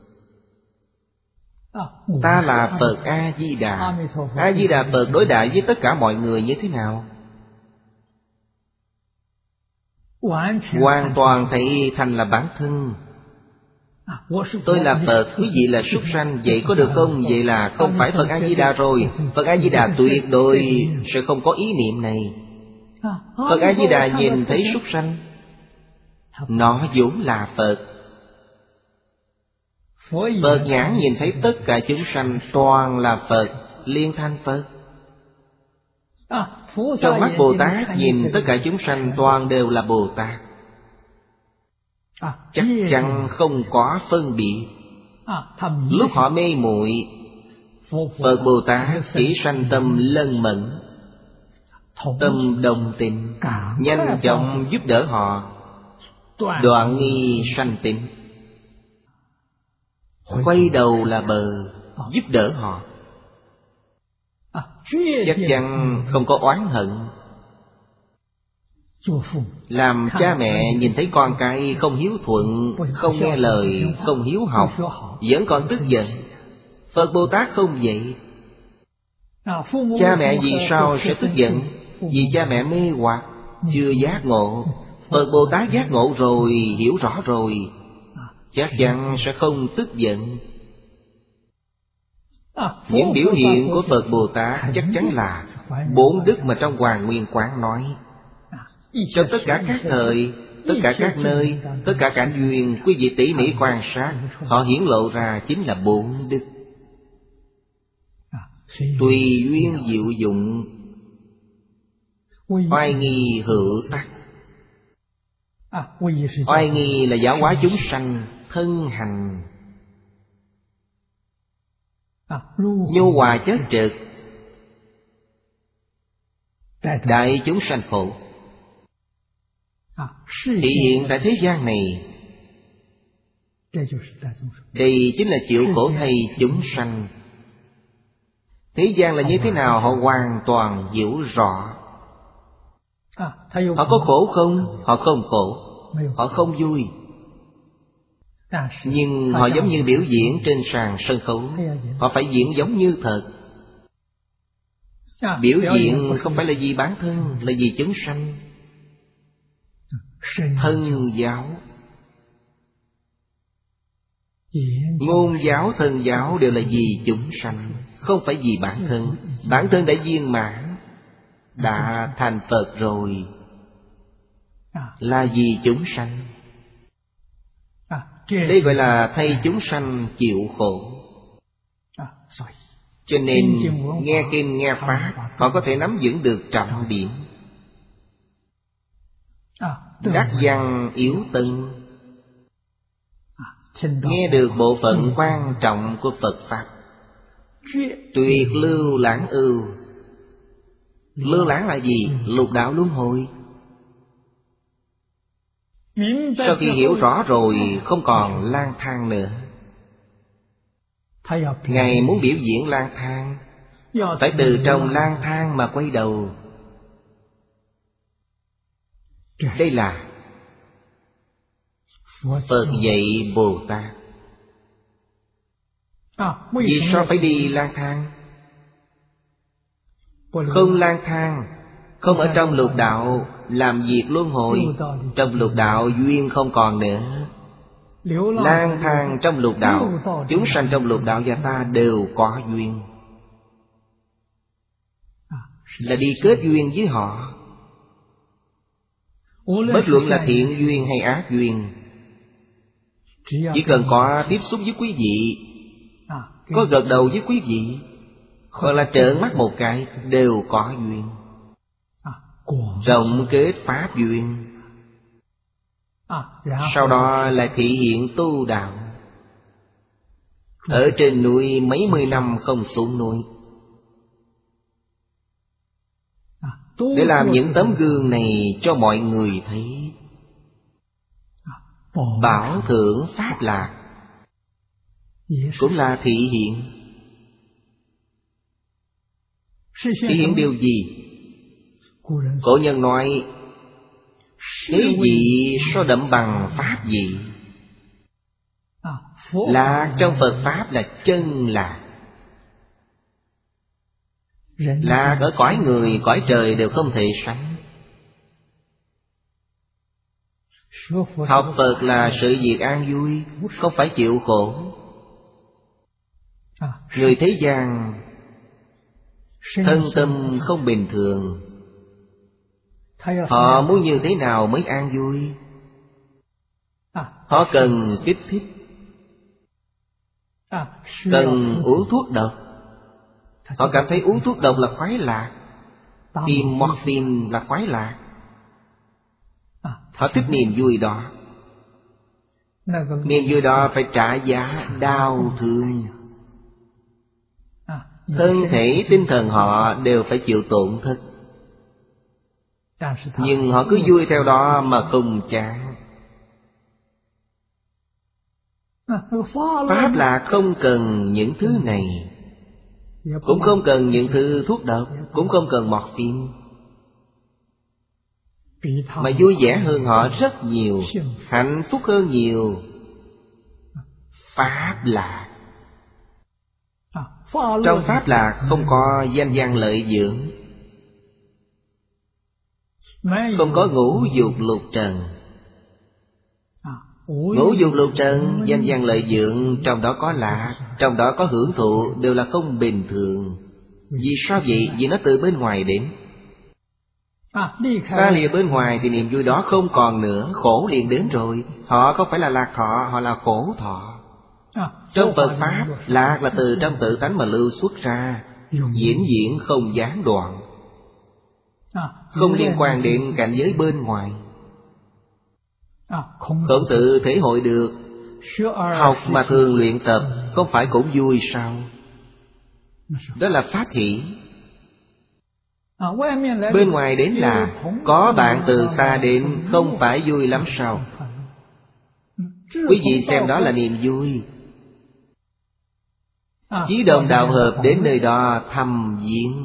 Ta là Phật A-di-đà. A-di-đà Phật đối đãi với tất cả mọi người như thế nào? hoàn toàn thấy thành là bản thân. Tôi là Phật, quý vị là súc sanh, vậy có được không? Vậy là không phải Phật A-di-đà rồi. Phật A-di-đà tuyệt đối sẽ không có ý niệm này. Phật A-di-đà nhìn thấy súc sanh, nó vốn là Phật. Phật nhãn nhìn thấy tất cả chúng sanh toàn là Phật, liên thành Phật. Trong mắt Bồ Tát nhìn tất cả chúng sanh toàn đều là Bồ Tát, chắc chắn không có phân biệt. Lúc họ mê muội, Phật Bồ Tát chỉ sanh tâm lân mẫn, tâm đồng tình, nhanh chóng giúp đỡ họ, đoạn nghi sanh tịnh. Quay đầu là bờ, giúp đỡ họ, chắc chắn không có oán hận. Làm cha mẹ nhìn thấy con cái không hiếu thuận, không nghe lời, không hiếu học, vẫn còn tức giận. Phật Bồ Tát không vậy. Cha mẹ vì sao sẽ tức giận? Vì cha mẹ mê hoặc, chưa giác ngộ. Phật Bồ Tát giác ngộ rồi, hiểu rõ rồi, chắc chắn sẽ không tức giận. Những biểu hiện của Phật Bồ Tát chắc chắn là bốn đức mà trong Hoàng Nguyên Quán nói. Trong tất cả các thời, tất cả các nơi, tất cả cảnh duyên, quý vị tỉ mỉ quan sát, họ hiển lộ ra chính là bốn đức. Tùy duyên diệu dụng, oai nghi hữu tắc. Oai nghi là giáo hóa chúng sanh, thân hành. Nhu hòa chất trực, đại chúng sanh khổ. Thị hiện tại thế gian này, đây chính là chịu khổ thay chúng sanh. Thế gian là như thế nào họ hoàn toàn hiểu rõ. Họ có khổ không? Họ không khổ. Họ không vui. Nhưng họ giống như biểu diễn trên sàn sân khấu, họ phải diễn giống như thật. Biểu diễn không phải là vì bản thân, là vì chúng sanh. Thân giáo, ngôn giáo, thân giáo đều là vì chúng sanh, không phải vì bản thân. Bản thân đã viên mãn, đã thành Phật rồi, là vì chúng sanh. Đây gọi là thay chúng sanh chịu khổ. Cho nên nghe kinh nghe pháp, họ có thể nắm vững được trọng điểm. Đắc văn yếu tân, nghe được bộ phận quan trọng của Phật Pháp. Tuyệt lưu lãng ưu. Lưu lãng là gì? Lục đạo luân hồi. Sau khi hiểu rõ rồi, không còn lang thang nữa. Ngài muốn biểu diễn lang thang, phải từ trong lang thang mà quay đầu. Đây là Phật dạy Bồ Tát. Vì sao phải đi lang thang? Không lang thang, không ở trong lục đạo làm việc luân hồi. Trong lục đạo duyên không còn nữa. Lang thang trong lục đạo, chúng sanh trong lục đạo và ta đều có duyên, là đi kết duyên với họ. Bất luận là thiện duyên hay ác duyên, chỉ cần có tiếp xúc với quý vị, có gật đầu với quý vị, hoặc là trợn mắt một cái, đều có duyên. Rộng kết pháp duyên, sau đó lại thị hiện tu đạo. Ở trên núi mấy mươi năm không xuống núi, để làm những tấm gương này cho mọi người thấy. Bảo thưởng pháp lạc cũng là thị hiện. Thị hiện điều gì? Cổ nhân nói, thế gì so đậm bằng pháp gì? Lạc trong Phật Pháp là chân lạc. Lạc ở cõi người, cõi trời đều không thể sánh. Học Phật là sự việc an vui, không phải chịu khổ. Người thế gian thân tâm không bình thường, họ muốn như thế nào mới an vui? Họ cần kích thích, cần uống thuốc độc. Họ cảm thấy uống thuốc độc là khoái lạc, tiêm morphine là khoái lạc. Họ thích niềm vui đó. Niềm vui đó phải trả giá đau thương. Thân thể tinh thần họ đều phải chịu tổn thất. Nhưng họ cứ vui theo đó mà không chán. Pháp là không cần những thứ này, cũng không cần những thứ thuốc độc, cũng không cần morphine, mà vui vẻ hơn họ rất nhiều, hạnh phúc hơn nhiều. Pháp lạc. Trong Pháp lạc không có danh văn lợi dưỡng, không có ngũ dục lục trần. Ngũ dục lục trần, danh văn lợi dưỡng, trong đó có lạc, trong đó có hưởng thụ, đều là không bình thường. Vì sao vậy? Vì nó từ bên ngoài đến. Xa lìa bên ngoài thì niềm vui đó không còn nữa, khổ liền đến rồi. Họ không phải là lạc thọ, họ là khổ thọ. Trong Phật Pháp, lạc là từ trong tự tánh mà lưu xuất ra, vĩnh viễn không gián đoạn, không liên quan đến cảnh giới bên ngoài. Khổng Tử thể hội được, học mà thường luyện tập, không phải cũng vui sao? Đó là pháp hỷ. Bên ngoài đến là có bạn từ xa đến, không phải vui lắm sao? Quý vị xem đó là niềm vui. Chí đồng đạo hợp đến nơi đó thăm viếng,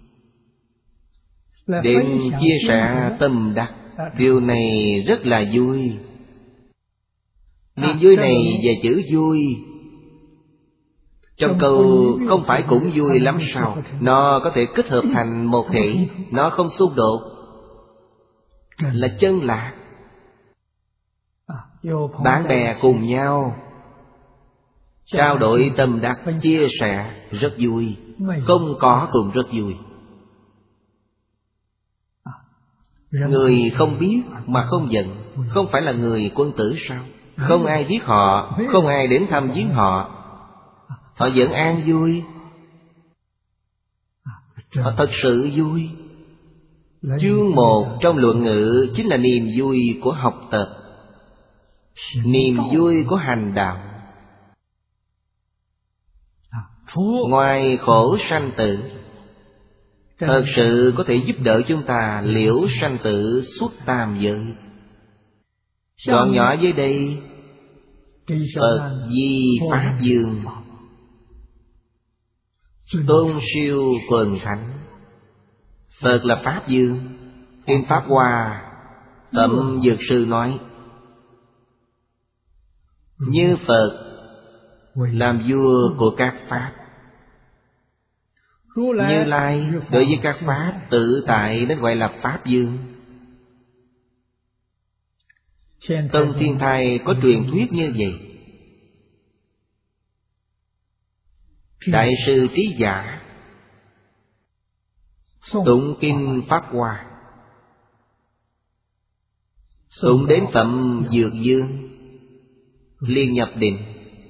đến chia sẻ tâm đắc. Điều này rất là vui. Niềm vui này về chữ vui, trong câu không phải cũng vui lắm sao? Nó có thể kết hợp thành một thể, nó không xung đột, là chân lạc. Bạn bè cùng nhau trao đổi tâm đắc, chia sẻ rất vui. Không có cũng rất vui. Người không biết mà không giận, không phải là người quân tử sao? Không ai biết họ, không ai đến thăm viếng họ, họ vẫn an vui. Họ thật sự vui. Chương 1 trong luận ngữ chính là niềm vui của học tập, niềm vui của hành đạo. Ngoài khổ sanh tử, thật sự có thể giúp đỡ chúng ta liễu sanh tử suốt tam giới. Gọn nhỏ dưới đây, Phật Di Pháp Dương, tôn siêu quần thánh. Phật là Pháp Dương. Kinh Pháp Hoa, Tậm Dược Sư nói, như Phật làm vua của các Pháp, Như Lai đối với các Pháp tự tại nên gọi là Pháp Dương. Tân Thiên Thai có truyền thuyết như vậy. Đại sư Trí Giả tụng kinh Pháp Hoa, tụng đến Tậm Dược Dương, liền nhập định.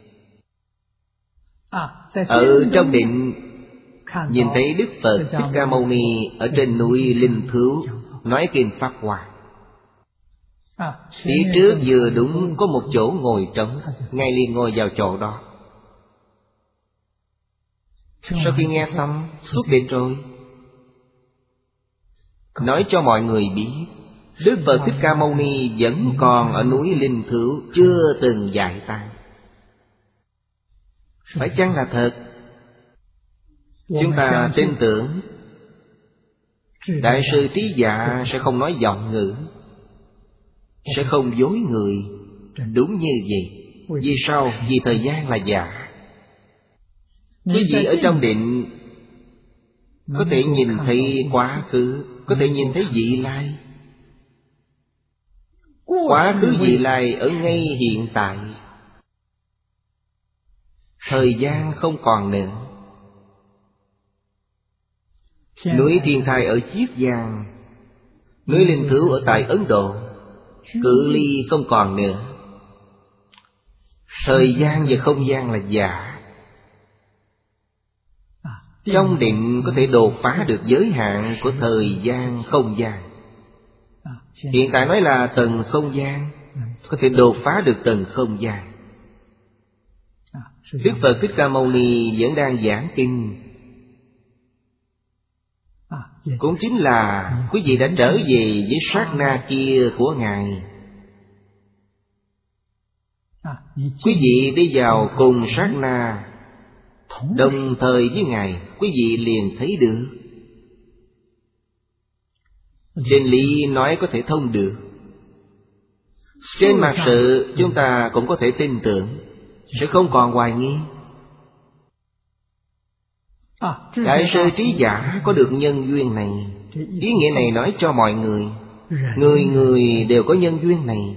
Ở trong định nhìn thấy Đức Phật Thích Ca Mâu Ni ở trên núi Linh Thứu nói kinh Pháp Hoa. Phía trước vừa đúng có một chỗ ngồi trống, ngay liền ngồi vào chỗ đó. Sau khi nghe xong xuất định rồi, nói cho mọi người biết Đức Phật Thích Ca Mâu Ni vẫn còn ở núi Linh Thứu, chưa từng giải tán. Phải chăng là thật? Chúng ta tin tưởng Đại sư Trí Giả sẽ không nói giọng ngữ, sẽ không dối người. Đúng như vậy. Vì sao? Vì thời gian là giả. Quý vị ở trong định có thể nhìn thấy quá khứ, có thể nhìn thấy vị lai. Quá khứ vị lai ở ngay hiện tại. Thời gian không còn nữa. Núi Thiên Thai ở Chiết Giang, núi Linh Thứu ở tại Ấn Độ, cự ly không còn nữa. Thời gian và không gian là giả. Trong định có thể đột phá được giới hạn của thời gian không gian. Hiện tại nói là tầng không gian, có thể đột phá được tầng không gian. Đức Phật Thích Ca Mâu Ni vẫn đang giảng kinh, cũng chính là quý vị đã trở về với sát na kia của Ngài. Quý vị đi vào cùng sát na, đồng thời với Ngài, quý vị liền thấy được. Trên lý nói có thể thông được, trên mặt sự chúng ta cũng có thể tin tưởng, sẽ không còn hoài nghi. Đại sư trí giả có được nhân duyên này. Ý nghĩa này nói cho mọi người, người người đều có nhân duyên này.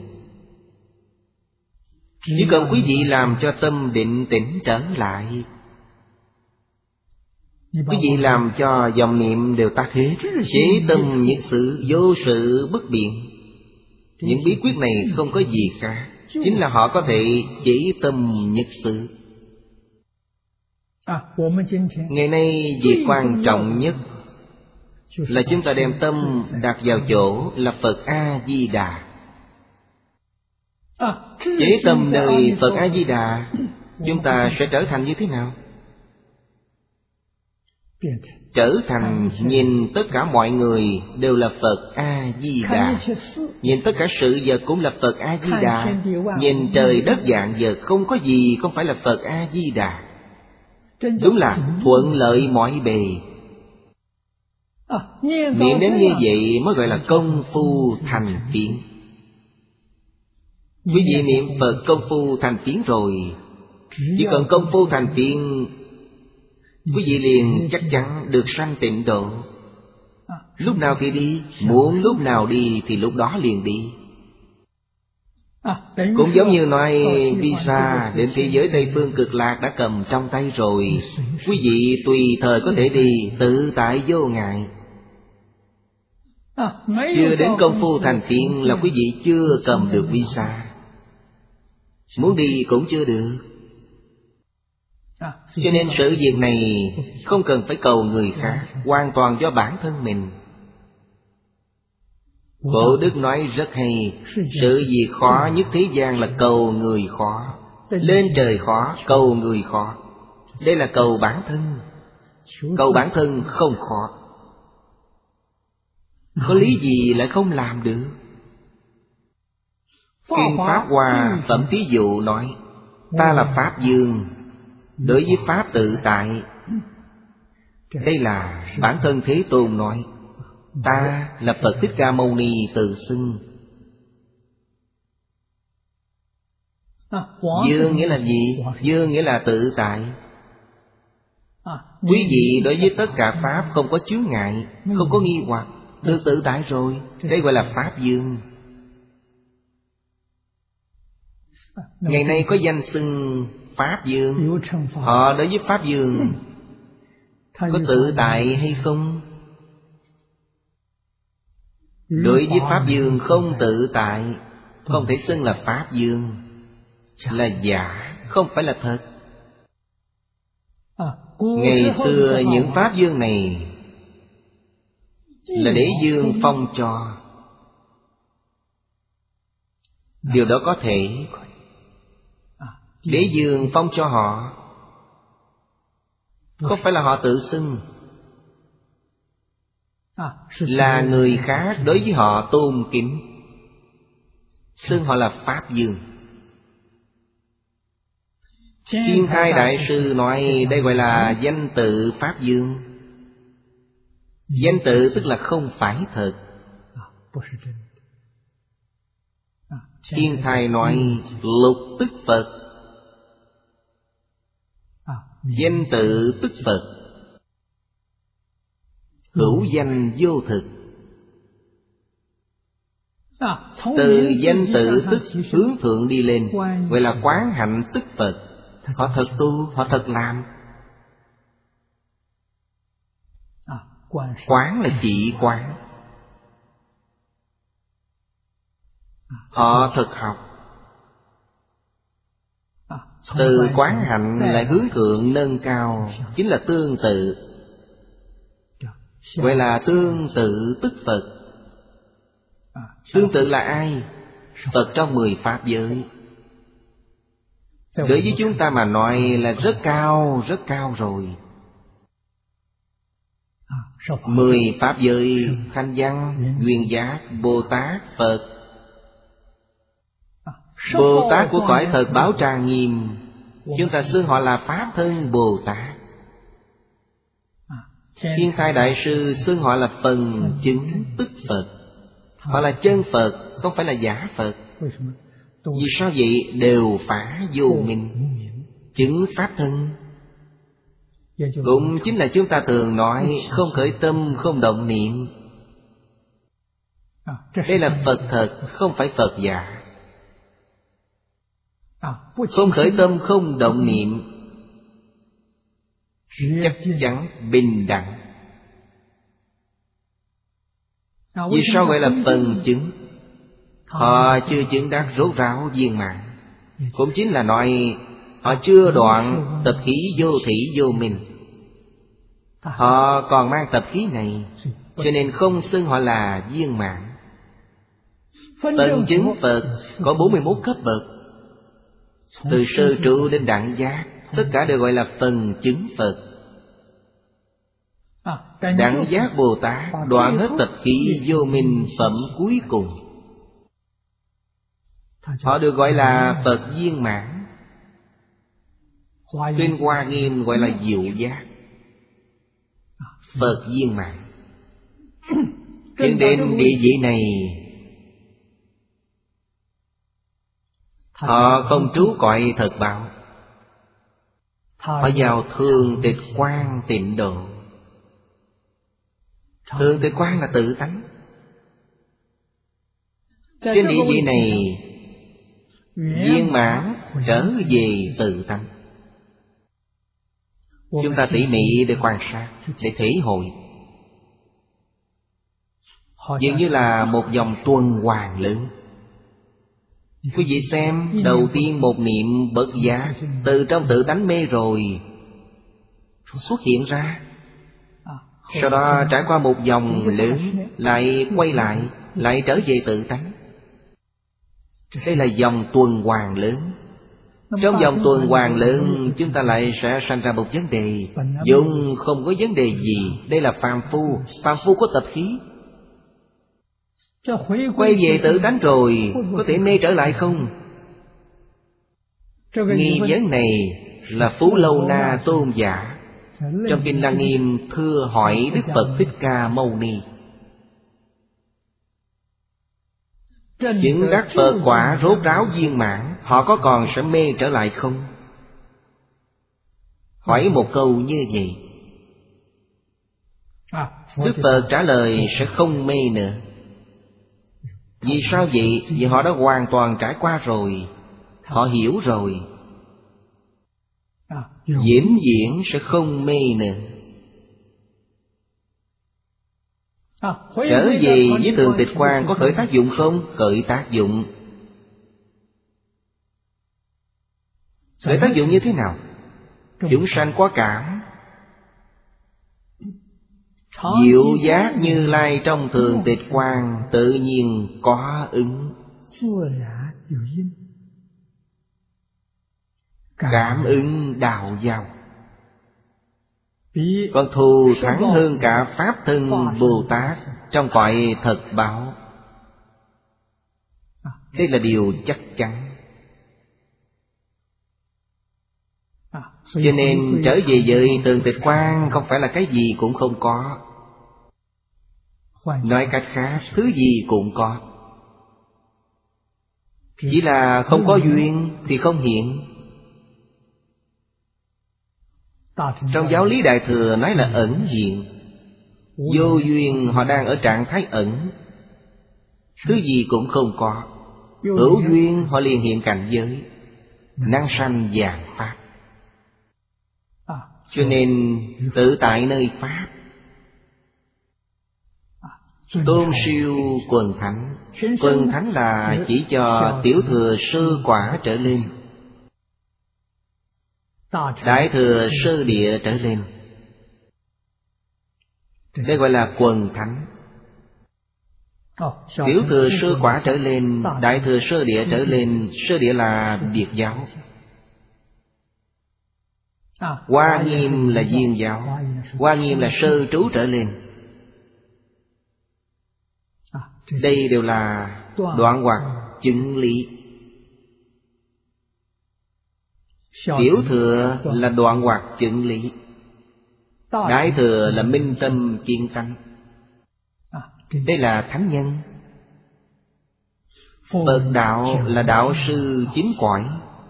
Chỉ cần quý vị làm cho tâm định tĩnh trở lại, quý vị làm cho dòng niệm đều tắt hết, chế tâm nhiệt sự, vô sự bất biện. Những bí quyết này không có gì khác, chính là họ có thể chế tâm nhiệt sự. Ngày nay việc quan trọng nhất là chúng ta đem tâm đặt vào chỗ là Phật A-di-đà. Chế tâm nơi Phật A-di-đà, chúng ta sẽ trở thành như thế nào? Trở thành nhìn tất cả mọi người đều là Phật A-di-đà, nhìn tất cả sự vật cũng là Phật A-di-đà, nhìn trời đất vạn vật không có gì không phải là Phật A-di-đà. Đúng là thuận lợi mọi bề. Niệm đến như vậy mới gọi là công phu thành tiến. Quý vị niệm Phật công phu thành tiến rồi, chỉ cần công phu thành tiến, quý vị liền chắc chắn được sanh tịnh độ. Lúc nào thì đi, muốn lúc nào đi thì lúc đó liền đi. Cũng giống như nói visa đến thế giới Tây Phương Cực Lạc đã cầm trong tay rồi, quý vị tùy thời có thể đi, tự tại vô ngại. Chưa đến công phu thành thiện là quý vị chưa cầm được visa, muốn đi cũng chưa được. Cho nên sự việc này không cần phải cầu người khác, hoàn toàn do bản thân mình. Cổ đức nói rất hay, sự việc khó nhất thế gian là cầu người khó, lên trời khó, cầu người khó. Đây là cầu bản thân. Cầu bản thân không khó, có lý gì lại không làm được. Kinh Pháp Hoa phẩm thí dụ nói, ta là Pháp Dương, đối với Pháp tự tại. Đây là bản thân Thế Tôn nói. Ta là Phật Thích Ca Mâu Ni tự xưng. Dương nghĩa là gì? Dương nghĩa là tự tại. Quý vị đối với tất cả Pháp không có chướng ngại, không có nghi hoặc, được tự tại rồi. Đây gọi là Pháp Dương. Ngày nay có danh xưng Pháp Dương, họ đối với Pháp Dương có tự tại hay không? Đối với Pháp Dương không tự tại, không thể xưng là Pháp Dương, là giả, không phải là thật. Ngày xưa những Pháp Dương này là Đế Dương phong cho. Điều đó có thể. Đế Dương phong cho họ, không phải là họ tự xưng. Là người khác đối với họ tôn kính, xưng họ là Pháp Dương. Thiên Thai Đại Sư nói đây gọi là danh tự Pháp Dương. Danh tự tức là không phải thật. Thiên Thai nói lục tức Phật, danh tự tức Phật, hữu danh vô thực. Từ danh tự tức hướng thượng đi lên, gọi là quán hạnh tức Phật. Họ thật tu, họ thật làm. Quán là chỉ quán. Họ thực học. Từ quán hạnh lại hướng thượng nâng cao, chính là tương tự, gọi là tương tự tức Phật. Tương tự là ai? Phật trong 10 pháp giới. Đối với chúng ta mà nói là rất cao rồi. 10 pháp giới: Thanh Văn, Duyên Giác, Bồ Tát, Phật. Bồ Tát của cõi thật báo trang nghiêm, chúng ta xưng họ là Pháp Thân Bồ Tát. Thiên Thai Đại Sư xưng họ là phần chứng tức Phật. Họ là chân Phật, không phải là giả Phật. Vì sao vậy? Đều phá vô minh, chứng Pháp Thân. Cũng chính là chúng ta thường nói không khởi tâm, không động niệm. Đây là Phật thật, không phải Phật giả. Không khởi tâm, không động niệm, chắc chắn bình đẳng. Vì sao gọi là phần chứng? Họ chưa chứng đắc rốt ráo viên mãn. Cũng chính là nói họ chưa đoạn tập khí vô thỉ vô minh. Họ còn mang tập khí này, cho nên không xưng họ là viên mãn. Phần chứng Phật có 41 cấp bậc, từ sơ trụ đến đẳng giác, tất cả đều gọi là phần chứng Phật. Đẳng giác Bồ Tát đoạn hết tập khí vô minh phẩm cuối cùng, họ được gọi là Phật viên mãn. Tuyên Hoa Nghiêm gọi là diệu giác, Phật viên mãn. Tiến đến địa vị này, họ không trú cõi thật báo, họ vào thường tịch quang tịnh độ. Thường tịch quang là tự tánh. Trên địa vị này viên mãn trở về tự tánh. Chúng ta tỉ mỉ để quan sát, để thể hội. Dường như là một vòng tuần hoàn lớn. Quý vị xem, đầu tiên một niệm bất giác từ trong tự tánh mê rồi xuất hiện ra. Sau đó trải qua một vòng lớn, lại quay lại, lại trở về tự tánh. Đây là vòng tuần hoàn lớn. Trong vòng tuần hoàn lớn, chúng ta lại sẽ sanh ra một vấn đề. Vốn không có vấn đề gì. Đây là phàm phu. Phàm phu có tập khí. Quay về tự tánh rồi, có thể mê trở lại không? Nghi vấn này là Phú Lâu Na Tôn giả trong Kinh Lăng Nghiêm thưa hỏi Đức Phật Thích Ca Mâu Ni. Chứng đắc Phật quả rốt ráo viên mãn, họ có còn sẽ mê trở lại không? Hỏi một câu như vậy, Đức Phật trả lời sẽ không mê nữa. Vì sao vậy? Vì họ đã hoàn toàn trải qua rồi, họ hiểu rồi, vĩnh viễn sẽ không mê nữa. Trở về với thường tịch quang có khởi tác dụng không? Khởi tác dụng. Khởi tác dụng như thế nào? Chúng sanh có cảm, diệu giác Như Lai trong thường tịch quang tự nhiên có ứng. Cảm ứng đạo giao còn thù thắng hơn cả Pháp Thân Bồ Tát trong cõi thật báo. Đây là điều chắc chắn. Cho nên trở về với thường tịch quang không phải là cái gì cũng không có. Nói cách khác, thứ gì cũng có, chỉ là không có duyên thì không hiện. Trong giáo lý Đại Thừa nói là ẩn hiện. Vô duyên họ đang ở trạng thái ẩn. thứ gì cũng không có. Hữu duyên họ liền hiện cảnh giới, năng sanh vạn pháp. Cho nên tự tại nơi pháp, tôn siêu quần thánh. Quần thánh là chỉ cho tiểu thừa sơ quả trở lên, đại thừa sơ địa trở lên. Đây gọi là quần thánh. Tiểu thừa sơ quả trở lên, đại thừa sơ địa trở lên. Sơ địa là biệt giáo. Hoa nghiêm là viên giáo. Hoa nghiêm là sơ trú trở lên. Đây đều là đoạn hoặc chứng lý. Tiểu thừa là đoạn hoặc chứng lý. Đại thừa là minh tâm kiên tánh. Đây là thánh nhân. Phật đạo là đạo sư chính cõi.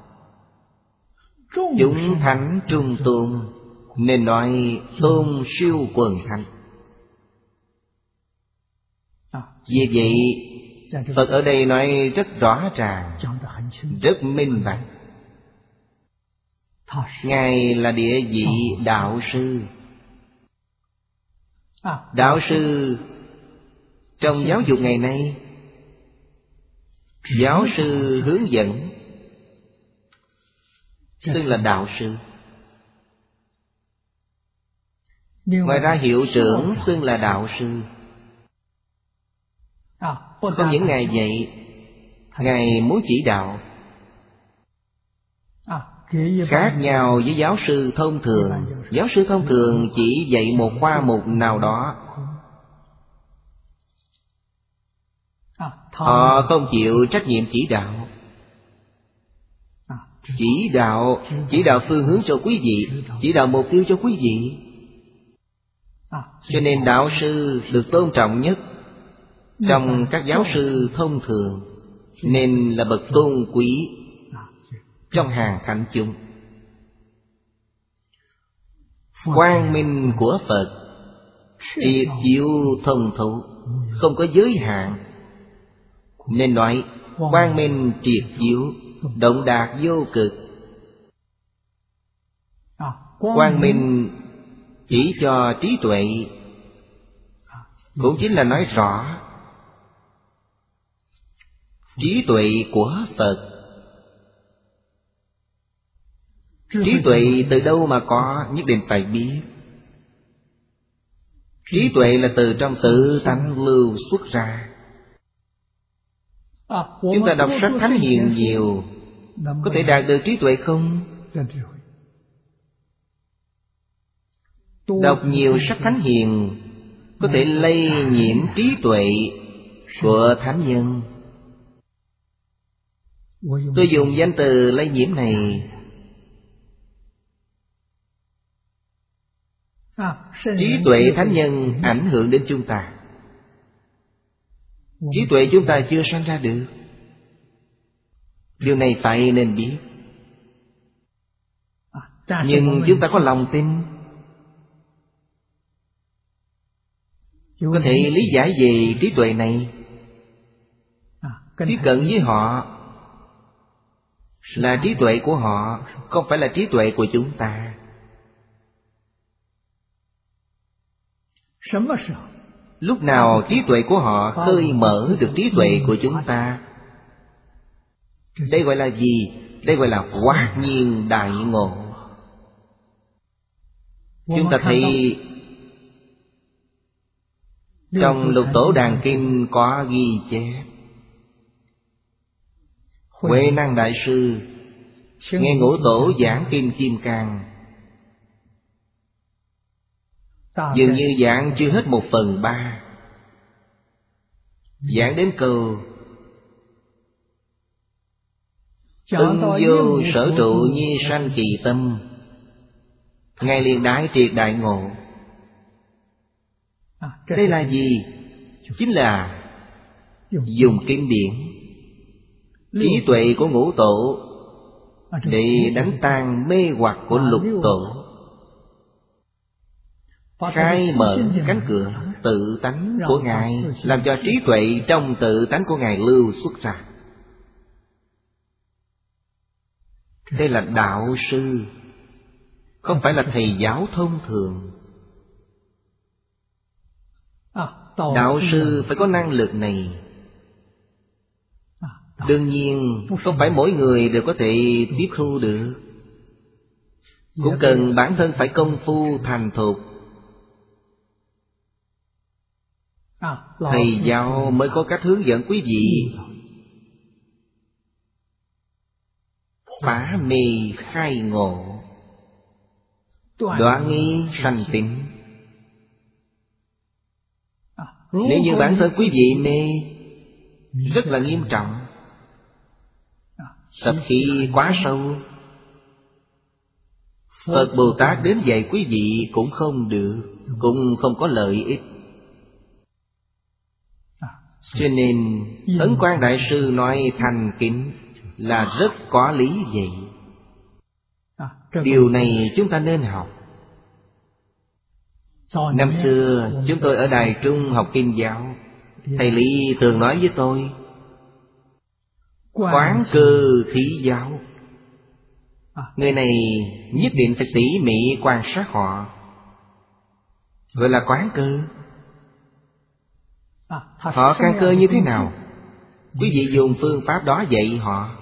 Chúng thánh trung tôn, nên nói tôn siêu quần thánh. Vì vậy Phật ở đây nói rất rõ ràng, rất minh bạch. Ngài là địa vị đạo sư. Đạo sư trong giáo dục ngày nay, giáo sư hướng dẫn xưng là đạo sư. Ngoài ra hiệu trưởng xưng là đạo sư. Không những Ngài vậy, Ngài muốn chỉ đạo. Khác nhau với giáo sư thông thường. Giáo sư thông thường chỉ dạy một khoa mục nào đó. Họ không chịu trách nhiệm chỉ đạo. Chỉ đạo phương hướng cho quý vị, chỉ đạo mục tiêu cho quý vị. Cho nên đạo sư được tôn trọng nhất trong các giáo sư thông thường, nên là bậc tôn quý trong hàng thánh chúng. Quang minh của Phật triệt diệu thông thấu, không có giới hạn, nên nói quang minh triệt diệu, động đạt vô cực. Quang minh chỉ cho trí tuệ, cũng chính là nói rõ trí tuệ của Phật. Trí tuệ từ đâu mà có, nhất định phải biết. Trí tuệ là từ trong tự tánh lưu xuất ra. Chúng ta đọc sách thánh hiền nhiều, có thể đạt được trí tuệ không? Đọc nhiều sách thánh hiền có thể lây nhiễm trí tuệ của thánh nhân. Tôi dùng danh từ lây nhiễm này. Trí tuệ thánh nhân ảnh hưởng đến chúng ta. Trí tuệ chúng ta chưa sanh ra được. Điều này phải nên biết. Nhưng chúng ta có lòng tin, có thể lý giải về trí tuệ này, tiếp cận với họ. Là trí tuệ của họ, không phải là trí tuệ của chúng ta. Lúc nào trí tuệ của họ khơi mở được trí tuệ của chúng ta? Đây gọi là gì? Đây gọi là hoát nhiên đại ngộ. Chúng ta thấy trong Lục Tổ Đàn Kinh có ghi chép, Huệ Năng Đại Sư nghe Ngũ Tổ giảng Kinh Kim Cang, dường như giảng chưa hết 1/3. Giảng đến câu ưng vô sở trụ nhi sanh kỳ tâm, Ngài liền đại triệt đại ngộ. Đây là gì? Chính là dùng kinh điển, trí tuệ của Ngũ Tổ để đánh tan mê hoặc của Lục Tổ, khai mở cánh cửa tự tánh của Ngài, làm cho trí tuệ trong tự tánh của Ngài lưu xuất ra. Đây là đạo sư, không phải là thầy giáo thông thường. Đạo sư phải có năng lực này. Đương nhiên không phải mỗi người đều có thể tiếp thu được, cũng cần bản thân phải công phu thành thục. Thầy giáo mới có cách hướng dẫn quý vị phá mê khai ngộ, đoạn nghi sanh tịnh. Nếu như bản thân quý vị mê rất là nghiêm trọng, tập khí quá sâu, Phật Bồ Tát đến dạy quý vị cũng không được, cũng không có lợi ích. Cho nên Ấn Quang Đại Sư nói thành kính là rất có lý vậy. Điều này chúng ta nên học. Năm xưa chúng tôi ở Đài Trung học Kinh giáo, thầy Lý thường nói với tôi: quán cơ thí giáo. Người này nhất định phải tỉ mỉ quan sát họ, gọi là quán cơ. Họ căn cơ như thế nào, quý vị dùng phương pháp đó dạy họ.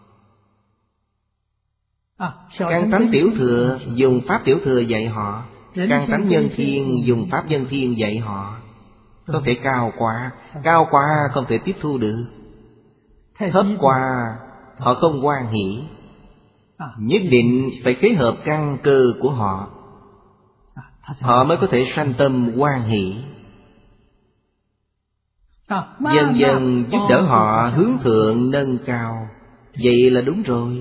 Căn tánh tiểu thừa dùng pháp tiểu thừa dạy họ, căn tánh nhân thiên dùng pháp nhân thiên dạy họ. Không thể cao quá không thể tiếp thu được, thấp quá họ không hoan hỷ. Nhất định phải phối hợp căn cơ của họ, họ mới có thể sanh tâm hoan hỷ. Dần dần giúp đỡ họ hướng thượng nâng cao, vậy là đúng rồi.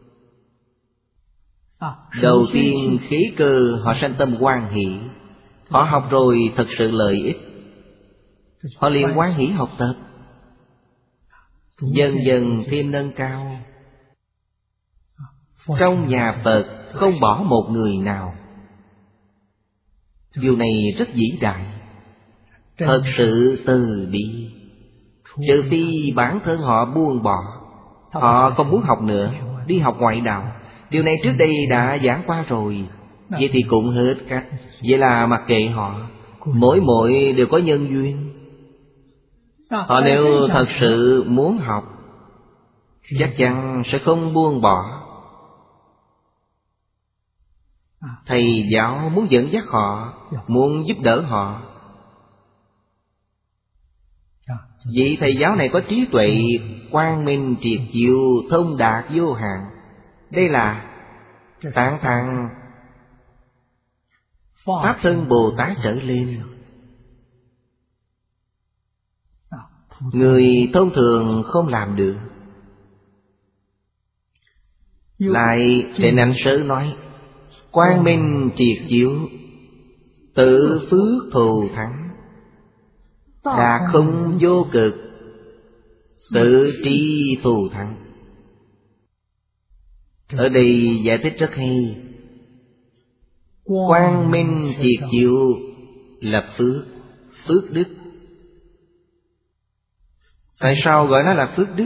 Đầu tiên khí cơ họ sanh tâm hoan hỷ, họ học rồi thật sự lợi ích, họ liền hoan hỷ học tập. Dần dần thêm nâng cao. Trong nhà Phật không bỏ một người nào. Điều này rất vĩ đại, thật sự từ bi. Trừ phi bản thân họ buông bỏ, họ không muốn học nữa, đi học ngoại đạo. Điều này trước đây đã giảng qua rồi. Vậy thì cũng hết cách. Vậy là mặc kệ họ, mỗi đều có nhân duyên. Họ nếu thật sự muốn học, chắc chắn sẽ không buông bỏ. Thầy giáo muốn dẫn dắt họ, muốn giúp đỡ họ. Vị thầy giáo này có trí tuệ quang minh triệt diệu, thông đạt vô hạn. Đây là tán thán Pháp Thân Bồ Tát trở lên. Người thông thường không làm được. Lại Đệ Anh Sớ nói: quang minh triệt diệu, tự phước thù thắng, đạt không vô cực, tự tri thù thắng. Ở đây giải thích rất hay. Quang minh triệt diệu là phước đức. Tại sao gọi nó là phước đức?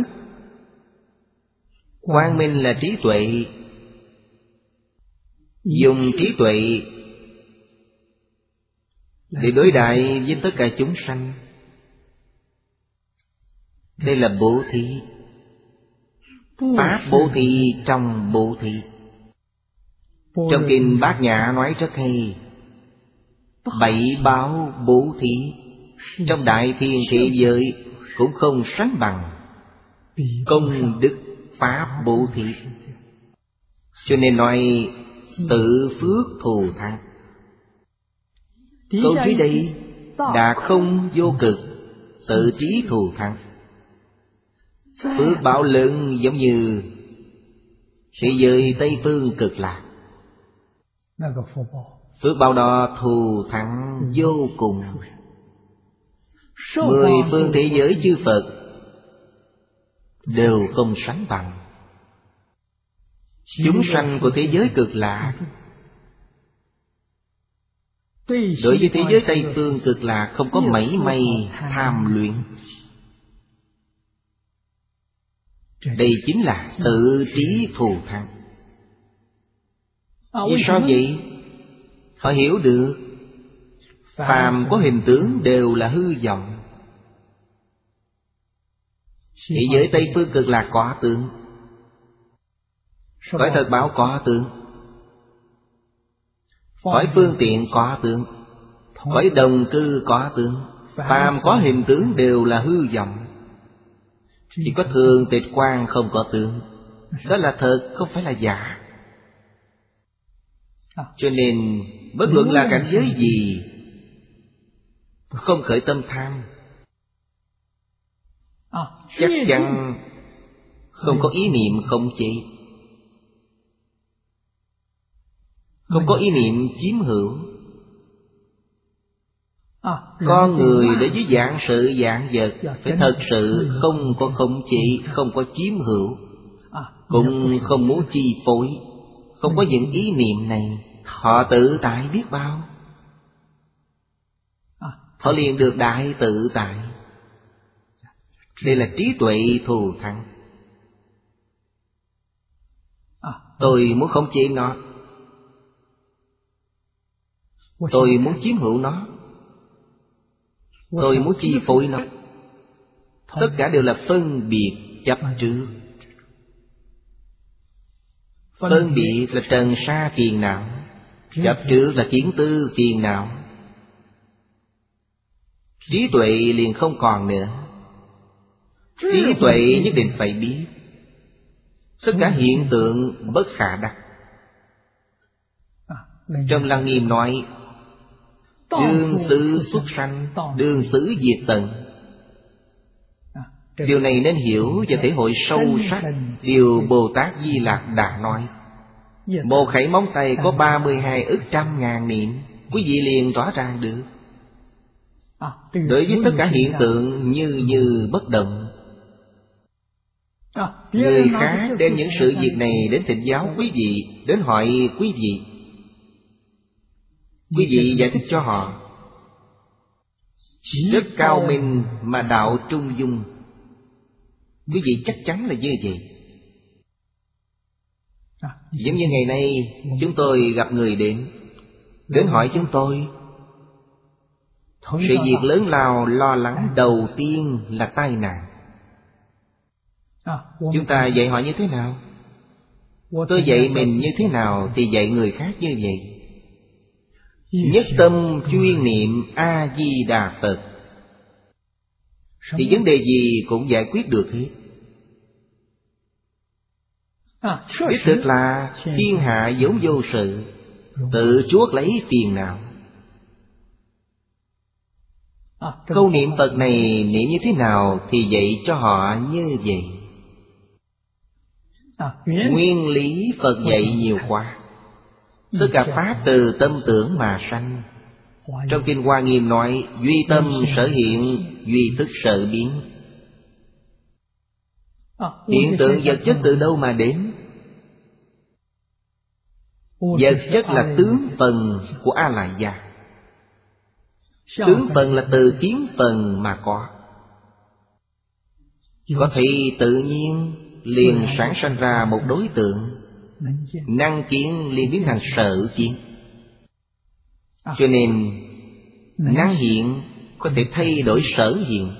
Quang minh là trí tuệ, dùng trí tuệ để đối đại với tất cả chúng sanh. Đây là bố thí, pháp bố thí trong bố thí. Trong kinh Bát Nhã nói rất hay: 7 báo bố thí trong đại thiên thế giới cũng không sánh bằng công đức pháp bố thí. Cho nên nói tự phước thù thắng. Câu dưới đây đạt không vô cực, tự trí thù thắng. Phước báo lớn giống như thế giới Tây Phương Cực Lạc. Phước báo đó thù thắng vô cùng. 10 phương thế giới chư Phật đều không sánh bằng. Chúng sanh của thế giới Cực Lạc Đối với thế giới Tây Phương Cực Lạc không có mảy may tham luyện. Đây chính là tự trí thù thắng. Vì sao vậy? Họ hiểu được phàm có hình tướng đều là hư vọng. Thế giới Tây Phương Cực Lạc có tướng, cõi thật báo có tướng, cõi phương tiện có tướng, cõi đồng cư có tướng. Phàm có hình tướng đều là hư vọng. Chỉ có thường tịch quang không có tướng. Đó là thật, không phải là giả. Cho nên bất luận là cảnh giới gì, không khởi tâm tham, chắc chắn không có ý niệm khống chế, không có ý niệm chiếm hữu. Con người đối với vạn sự vạn vật phải thật sự không có khống chế, không có chiếm hữu, cũng không muốn chi phối. Không có những ý niệm này, họ tự tại biết bao. Họ liền được đại tự tại. Đây là trí tuệ thù thắng. Tôi muốn khống chế nó, tôi muốn chiếm hữu nó, tôi muốn chi phối nó. Tất cả đều là phân biệt chấp trước. Phân biệt là trần sa phiền não, chấp trước là kiến tư phiền não. Trí tuệ liền không còn nữa. Trí tuệ nhất định phải biết tất cả hiện tượng bất khả đắc. Trong Lăng Nghiêm nói đương xứ xuất sanh, đương xứ diệt tận. Điều này nên hiểu và thể hội sâu sắc điều Bồ Tát Di Lặc đã nói. Một khẩy móng tay có 32 ức trăm ngàn niệm, quý vị liền rõ ràng được. Đối với tất cả hiện tượng như bất động. Người khác đem những sự việc này đến thỉnh giáo quý vị, đến hỏi quý vị, quý vị giải thích cho họ rất cao minh mà đạo trung dung. Quý vị chắc chắn là như vậy. Giống như ngày nay chúng tôi gặp người đến hỏi chúng tôi, sự việc lớn lao lo lắng đầu tiên là tai nạn. Chúng ta dạy họ như thế nào? Tôi dạy mình như thế nào thì dạy người khác như vậy. Nhất tâm chuyên niệm A-di-đà Phật, thì vấn đề gì cũng giải quyết được hết. Đích thực là thiên hạ vốn vô sự, tự chuốc lấy phiền não. Câu niệm Phật này niệm như thế nào thì dạy cho họ như vậy. Nguyên lý Phật dạy nhiều quá. Tất cả pháp từ tâm tưởng mà sanh. Trong Kinh Hoa Nghiêm nói duy tâm sở hiện, duy thức sở biến. Hiện tượng vật chất từ đâu mà đến? Vật chất là tướng phần của A Lại Gia. Tướng phần là từ kiến phần mà có. Có thể tự nhiên liền sản sanh ra một đối tượng, năng kiến liền biến thành sở kiến. Cho nên năng hiện có thể thay đổi sở hiện.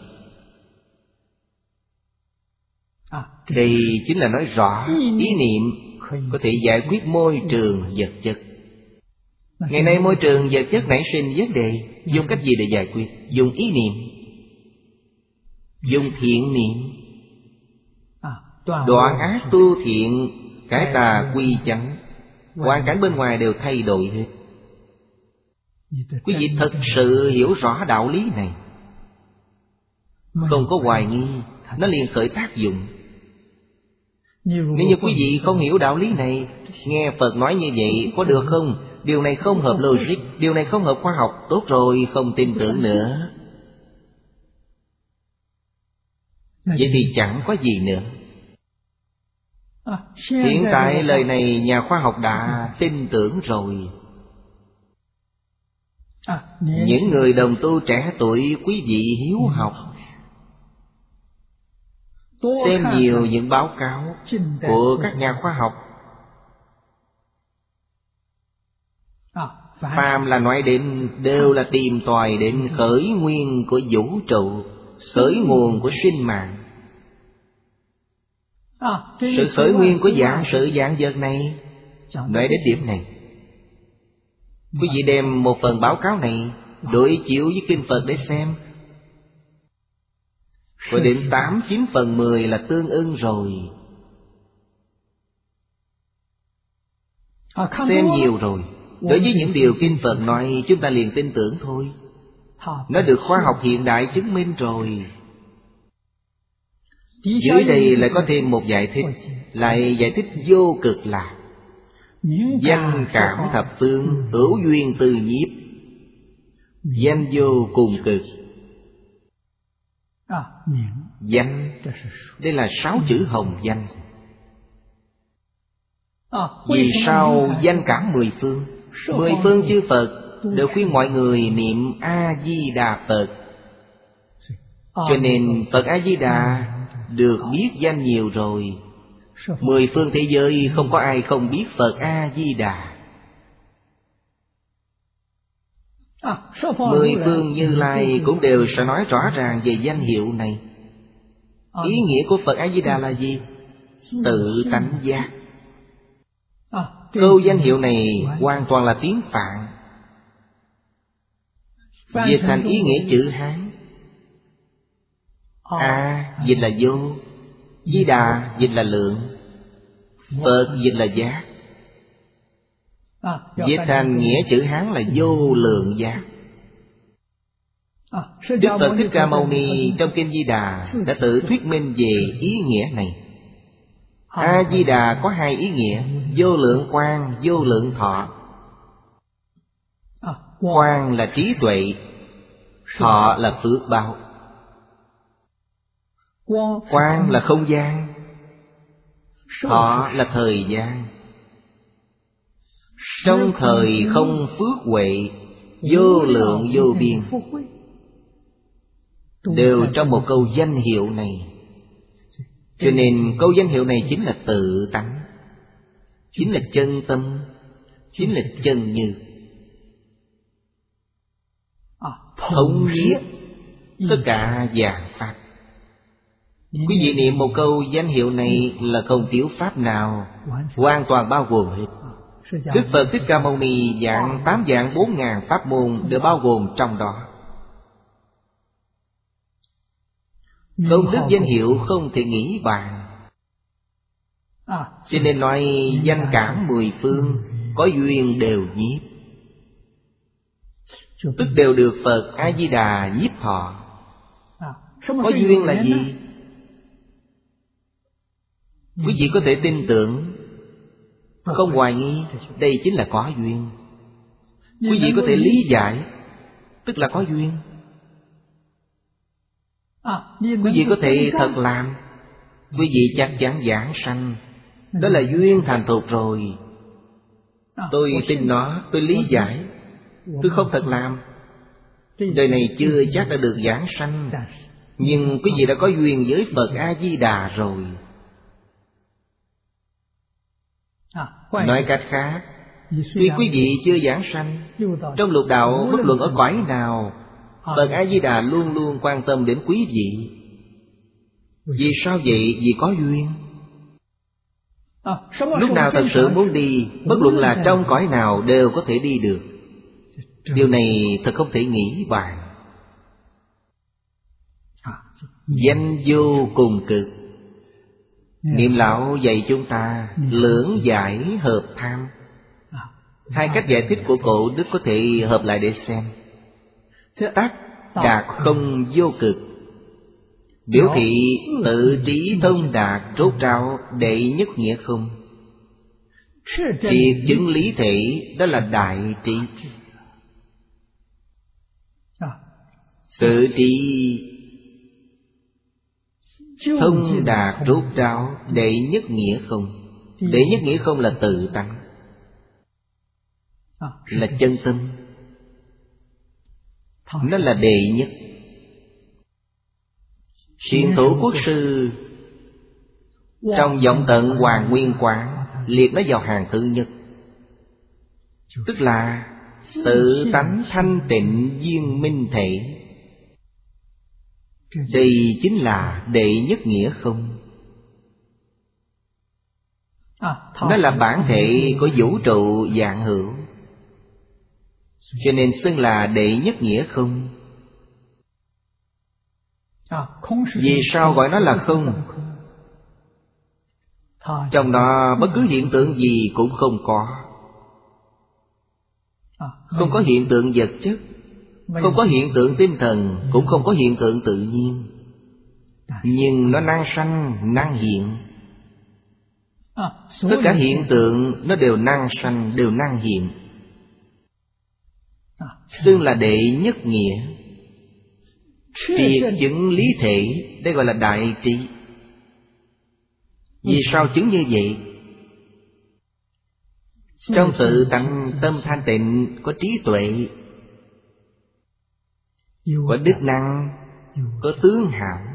Đây chính là nói rõ ý niệm có thể giải quyết môi trường vật chất. Ngày nay môi trường vật chất nảy sinh vấn đề, dùng cách gì để giải quyết? Dùng ý niệm, dùng thiện niệm. Đoạn ác tu thiện, cải tà quy chánh. Hoàn cảnh bên ngoài đều thay đổi hết. Quý vị thật sự hiểu rõ đạo lý này, không có hoài nghi, nó liền khởi tác dụng. Nếu như quý vị không hiểu đạo lý này, nghe Phật nói như vậy có được không? Điều này không hợp logic, điều này không hợp khoa học. Tốt rồi, không tin tưởng nữa. Vậy thì chẳng có gì nữa. Hiện tại lời này nhà khoa học đã tin tưởng rồi. Những người đồng tu trẻ tuổi, quý vị hiếu học, xem nhiều những báo cáo của các nhà khoa học. Phàm là nói đến đều là tìm tòi đến khởi nguyên của vũ trụ, khởi nguồn của sinh mạng. Sự khởi nguyên của dạng sự dạng vật này, nói đến điểm này, quý vị đem một phần báo cáo này đối chiếu với kinh Phật để xem, có đến 8-9 phần 10 là tương ưng rồi. Xem nhiều rồi, đối với những điều kinh Phật nói, chúng ta liền tin tưởng thôi. Nó được khoa học hiện đại chứng minh rồi. Dưới đây lại có thêm một giải thích, lại giải thích vô cực lạc. Danh cảm thập phương, hữu duyên từ nhiếp, danh vô cùng cực. Danh, đây là 6 chữ hồng danh. Vì sao danh cảm 10 phương? 10 phương chư Phật đều khuyên mọi người niệm A-di-đà Phật. Cho nên Phật A-di-đà được biết danh nhiều rồi. 10 phương thế giới không có ai không biết Phật A-di-đà. 10 phương Như Lai cũng đều sẽ nói rõ ràng về danh hiệu này. Ý nghĩa của Phật A-di-đà là gì? Tự tánh giác. Câu danh hiệu này hoàn toàn là tiếng Phạn, dịch thành ý nghĩa chữ Hán. A dịch là vô, Di Đà dịch là lượng, Phật dịch là giác. Dịch thành nghĩa chữ Hán là vô lượng giác. Đức Phật Thích Ca Mâu Ni trong Kinh Di Đà đã tự thuyết minh về ý nghĩa này. A-di-đà có 2 ý nghĩa: vô lượng quang, vô lượng thọ. Quang là trí tuệ, thọ là phước báo. Quang là không gian, thọ là thời gian. Trong thời không phước huệ, vô lượng vô biên, đều trong một câu danh hiệu này. Cho nên câu danh hiệu này chính là tự tánh, chính là chân tâm, chính là chân như. Thống nhiếp tất cả vạn pháp. Quý vị niệm một câu danh hiệu này là không thiếu pháp nào, hoàn toàn bao gồm hết. Đức Phật Thích Ca Mâu Ni giảng 8 vạn 4 ngàn pháp môn đều bao gồm trong đó. Công đức danh hiệu không thể nghĩ bàn. Cho nên nói danh cảm 10 phương, có duyên đều nhiếp, tức đều được Phật A-di-đà nhiếp thọ. Có duyên là gì? Quý vị có thể tin tưởng, không hoài nghi, đây chính là có duyên. Quý vị có thể lý giải, tức là có duyên. Quý vị có thể thật làm, quý vị chắc chắn giảng sanh, đó là duyên thành thục rồi. Tôi tin nó, tôi lý giải, tôi không thật làm, đời này chưa chắc đã được giảng sanh. Nhưng quý vị đã có duyên với Phật A-di-đà rồi. Nói cách khác, tuy quý vị chưa giảng sanh, trong lục đạo bất luận ở cõi nào, Phật A-di-đà luôn luôn quan tâm đến quý vị. Vì sao vậy? Vì có duyên. Lúc nào thật sự muốn đi, bất luận là trong cõi nào đều có thể đi được. Điều này thật không thể nghĩ bàn. Danh vô cùng cực. Niệm lão dạy chúng ta lưỡng giải hợp tham. 2 cách giải thích của cổ đức có thể hợp lại để xem. Tác đạt không vô cực, biểu thị tự trí thông đạt rốt ráo đệ nhất nghĩa không. Triệt chứng lý thể, đó là đại trí. Tự trí thông đạt rốt ráo đệ nhất nghĩa không. Đệ nhất nghĩa không là tự tánh, là chân tâm. nó là đệ nhất. Xiển Thủ Quốc Sư trong Vọng Tận Hoàng Nguyên Quán liệt nó vào hàng thứ nhất, tức là tự tánh thanh tịnh viên minh thể. Đây chính là đệ nhất nghĩa không. Nó là bản thể của vũ trụ vạn hữu, cho nên xưng là đệ nhất nghĩa không. Vì sao gọi nó là không? Trong đó bất cứ hiện tượng gì cũng không có. Không có hiện tượng vật chất, không có hiện tượng tinh thần, cũng không có hiện tượng tự nhiên. Nhưng nó năng sanh, năng hiện. Tất cả hiện tượng nó đều năng sanh, đều năng hiện. Xưng là đệ nhất nghĩa. Triệt chứng lý thể, đây gọi là đại trí. Vì sao chứng như vậy? Trong tự tánh tâm thanh tịnh có trí tuệ, có đức năng, có tướng hảo.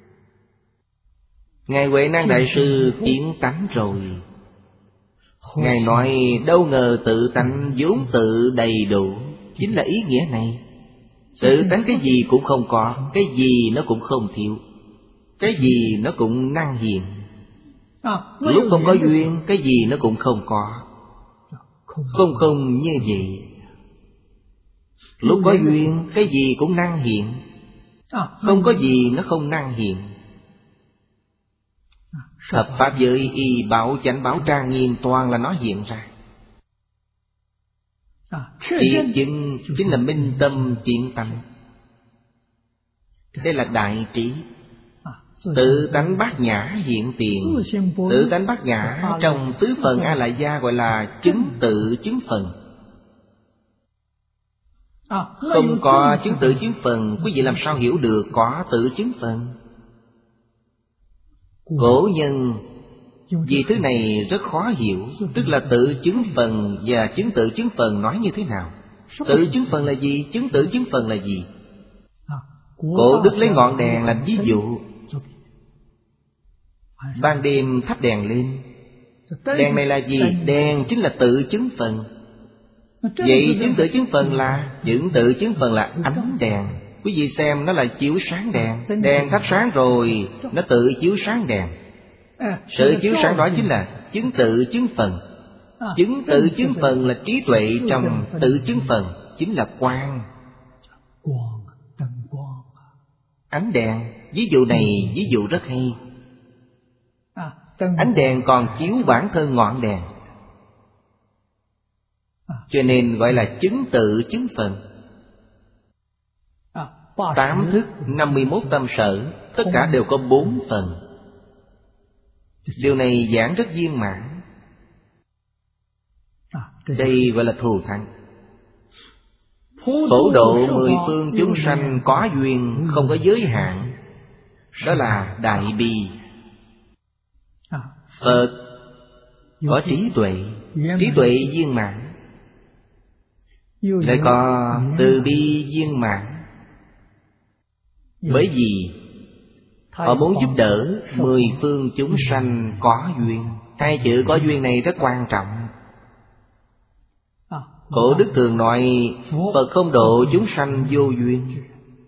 Ngài Huệ Năng Đại Sư kiến tánh rồi. Ngài nói đâu ngờ tự tánh vốn tự đầy đủ. Chính là ý nghĩa này. Tự tánh cái gì cũng không có, cái gì nó cũng không thiếu, cái gì nó cũng năng hiện. Lúc không có duyên, cái gì nó cũng không có. Không không như vậy. Lúc có duyên, cái gì cũng năng hiện. Không có gì nó không năng hiện. Thập pháp giới y bảo chánh bảo trang nghiêm toàn là nó hiện ra. Triệt chứng chính là minh tâm kiến tánh. Đây là đại trí. Tự tánh bát nhã hiện tiền. Tự tánh bát nhã trong tứ phần A Lại Gia gọi là chứng tự chứng phần. Không có chứng tự chứng phần, quý vị làm sao hiểu được có tự chứng phần? Cổ nhân vì thứ này rất khó hiểu. Tức là tự chứng phần và chứng tự chứng phần nói như thế nào? Tự chứng phần là gì? Chứng tự chứng phần là gì? Cổ đức lấy ngọn đèn làm ví dụ. Ban đêm thắp đèn lên. Đèn này là gì? Đèn chính là tự chứng phần. Vậy chứng tự chứng phần là? Chứng tự chứng phần là ánh đèn. Quý vị xem, nó là chiếu sáng đèn. Đèn thắp sáng rồi, nó tự chiếu sáng đèn. Sự chiếu sáng đó chính là chứng tự chứng phần. Chứng tự chứng phần là trí tuệ trong tự chứng phần, chính là quang. Ánh đèn, ví dụ này ví dụ rất hay. Ánh đèn còn chiếu bản thân ngọn đèn, cho nên gọi là chứng tự chứng phần. 8 thức 51 tâm sở, tất cả đều có 4 phần. Điều này giảng rất viên mãn. Đây gọi là thù thắng. Phổ độ 10 phương chúng sanh có duyên, không có giới hạn. Đó là đại bi. Phật có trí tuệ, trí tuệ viên mãn, lại có từ bi viên mãn. Bởi vì họ muốn giúp đỡ 10 phương chúng sanh có duyên. Hai chữ có duyên này rất quan trọng. Cổ đức thường nói Phật không độ chúng sanh vô duyên.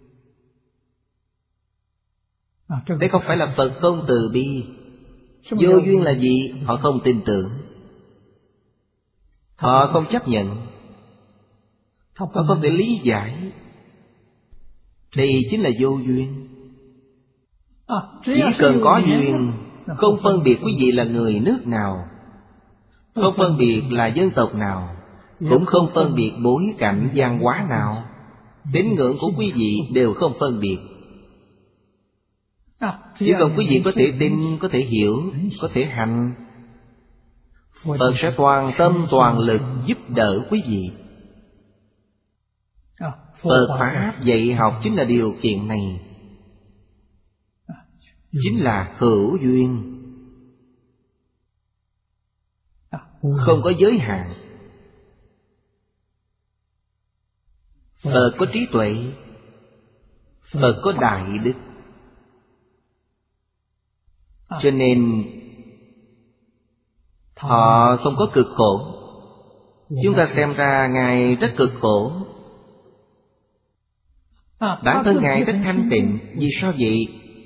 Đây không phải là Phật không từ bi. Vô duyên là gì? Họ không tin tưởng, họ không chấp nhận, họ không thể lý giải. Đây chính là vô duyên. Chỉ cần có duyên, không phân biệt quý vị là người nước nào, không phân biệt là dân tộc nào, cũng không phân biệt bối cảnh văn hóa nào, tín ngưỡng của quý vị đều không phân biệt. Chỉ cần quý vị có thể tin, có thể hiểu, có thể hành, Phật sẽ toàn tâm toàn lực giúp đỡ quý vị. Phật Pháp dạy học chính là điều kiện này. Chính là hữu duyên, không có giới hạn. Phật có trí tuệ, Phật có đại đức. Cho nên họ không có cực khổ. Chúng ta xem ra Ngài rất cực khổ. Bản thân Ngài rất thanh tịnh. Vì sao vậy?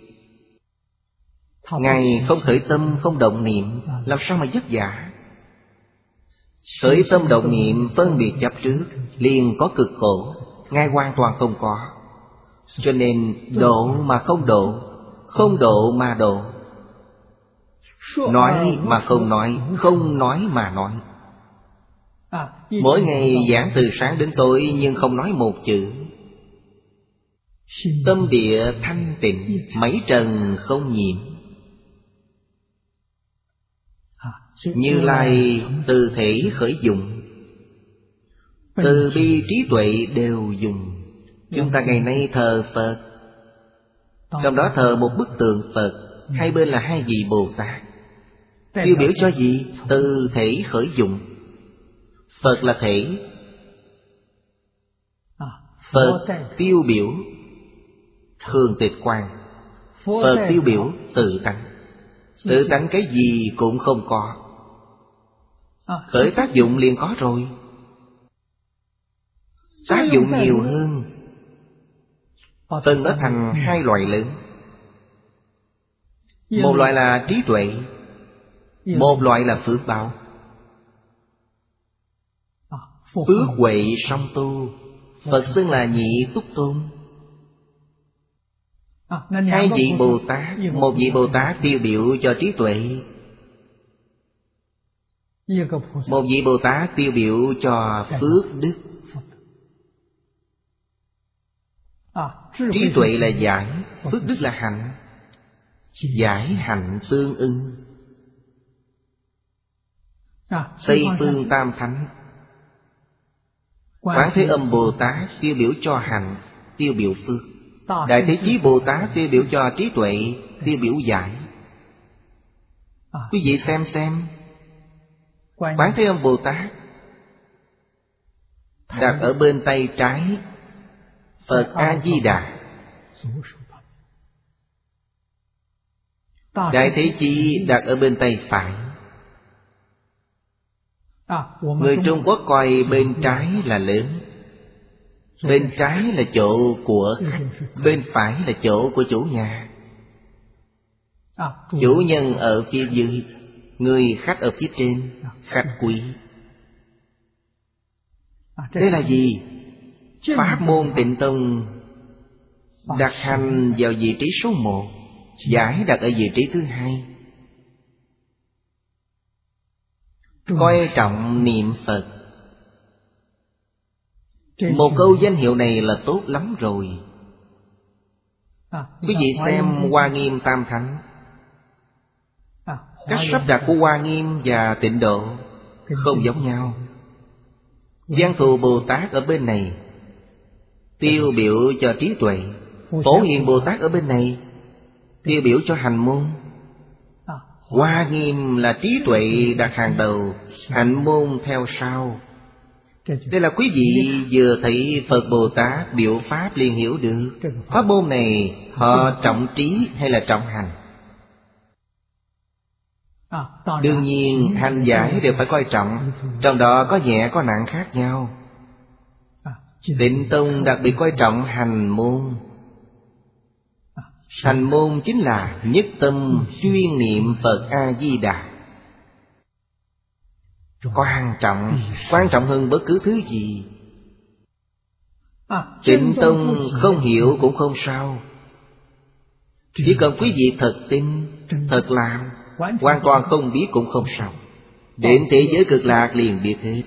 Ngài không khởi tâm, không động niệm, làm sao mà vất vả? Khởi tâm động niệm phân biệt chấp trước liền có cực khổ. Ngài hoàn toàn không có. Cho nên độ mà không độ, không độ mà độ. Nói mà không nói, không nói mà nói. Mỗi ngày giảng từ sáng đến tối nhưng không nói một chữ. Tâm địa thanh tịnh, mấy trần không nhiễm. Như Lai từ thể khởi dụng, từ bi trí tuệ đều dùng. Chúng ta ngày nay thờ Phật, trong đó thờ một bức tượng Phật, hai bên là hai vị Bồ Tát. Tiêu biểu cho gì? Từ thể khởi dụng. Phật là thể, Phật tiêu biểu thường tịch quan, Phật tiêu biểu tự tánh. Tự tánh cái gì cũng không có, khởi tác dụng liền có rồi. Tác dụng nhiều hơn, phân nó thành hai loại lớn. Một loại là trí tuệ, một loại là phước báo. Phước huệ song tu, Phật xưng là nhị túc tôn. Hai vị Bồ Tát, một vị Bồ Tát tiêu biểu cho trí tuệ, một vị Bồ Tát tiêu biểu cho phước đức. Trí tuệ là giải, phước đức là hạnh. Giải hạnh tương ưng. Tây phương tam thánh, Quán Thế Âm Bồ Tát tiêu biểu cho hạnh, tiêu biểu phước. Đại Thế Chí Bồ Tát tiêu biểu cho trí tuệ, tiêu biểu giải. Quý vị xem, Quán Thế Âm Bồ Tát đặt ở bên tay trái Phật A-di-đà, Đại Thế Chí đặt ở bên tay phải. Người Trung Quốc coi bên trái là lớn, bên trái là chỗ của khách, bên phải là chỗ của chủ nhà. Chủ nhân ở phía dưới, người khách ở phía trên, khách quý. Thế là gì? Pháp môn Tịnh Tông đặt hành vào vị trí số 1, giải đặt ở vị trí thứ 2. Coi trọng niệm Phật. Một câu danh hiệu này là tốt lắm rồi. Quý vị xem Hoa Nghiêm Tam Thánh, cách sắp đặt của Hoa Nghiêm và Tịnh Độ không giống nhau. Văn Thù Bồ Tát ở bên này tiêu biểu cho trí tuệ, Phổ Hiền Bồ Tát ở bên này tiêu biểu cho hành môn. Hoa Nghiêm là trí tuệ đặt hàng đầu, hạnh môn theo sau. Đây là quý vị vừa thấy Phật Bồ Tát biểu pháp liền hiểu được pháp môn này họ trọng trí hay là trọng hành. Đương nhiên hành giải đều phải coi trọng, trong đó có nhẹ có nặng khác nhau. Tịnh Tông đặc biệt coi trọng hành môn. Hành môn chính là nhất tâm chuyên niệm Phật A-di-đà. Quan trọng hơn bất cứ thứ gì. Tịnh Tông không hiểu cũng không sao, chỉ cần quý vị thật tin, thật làm, hoàn toàn không biết cũng không sao. Đến thế giới cực lạc liền biết hết.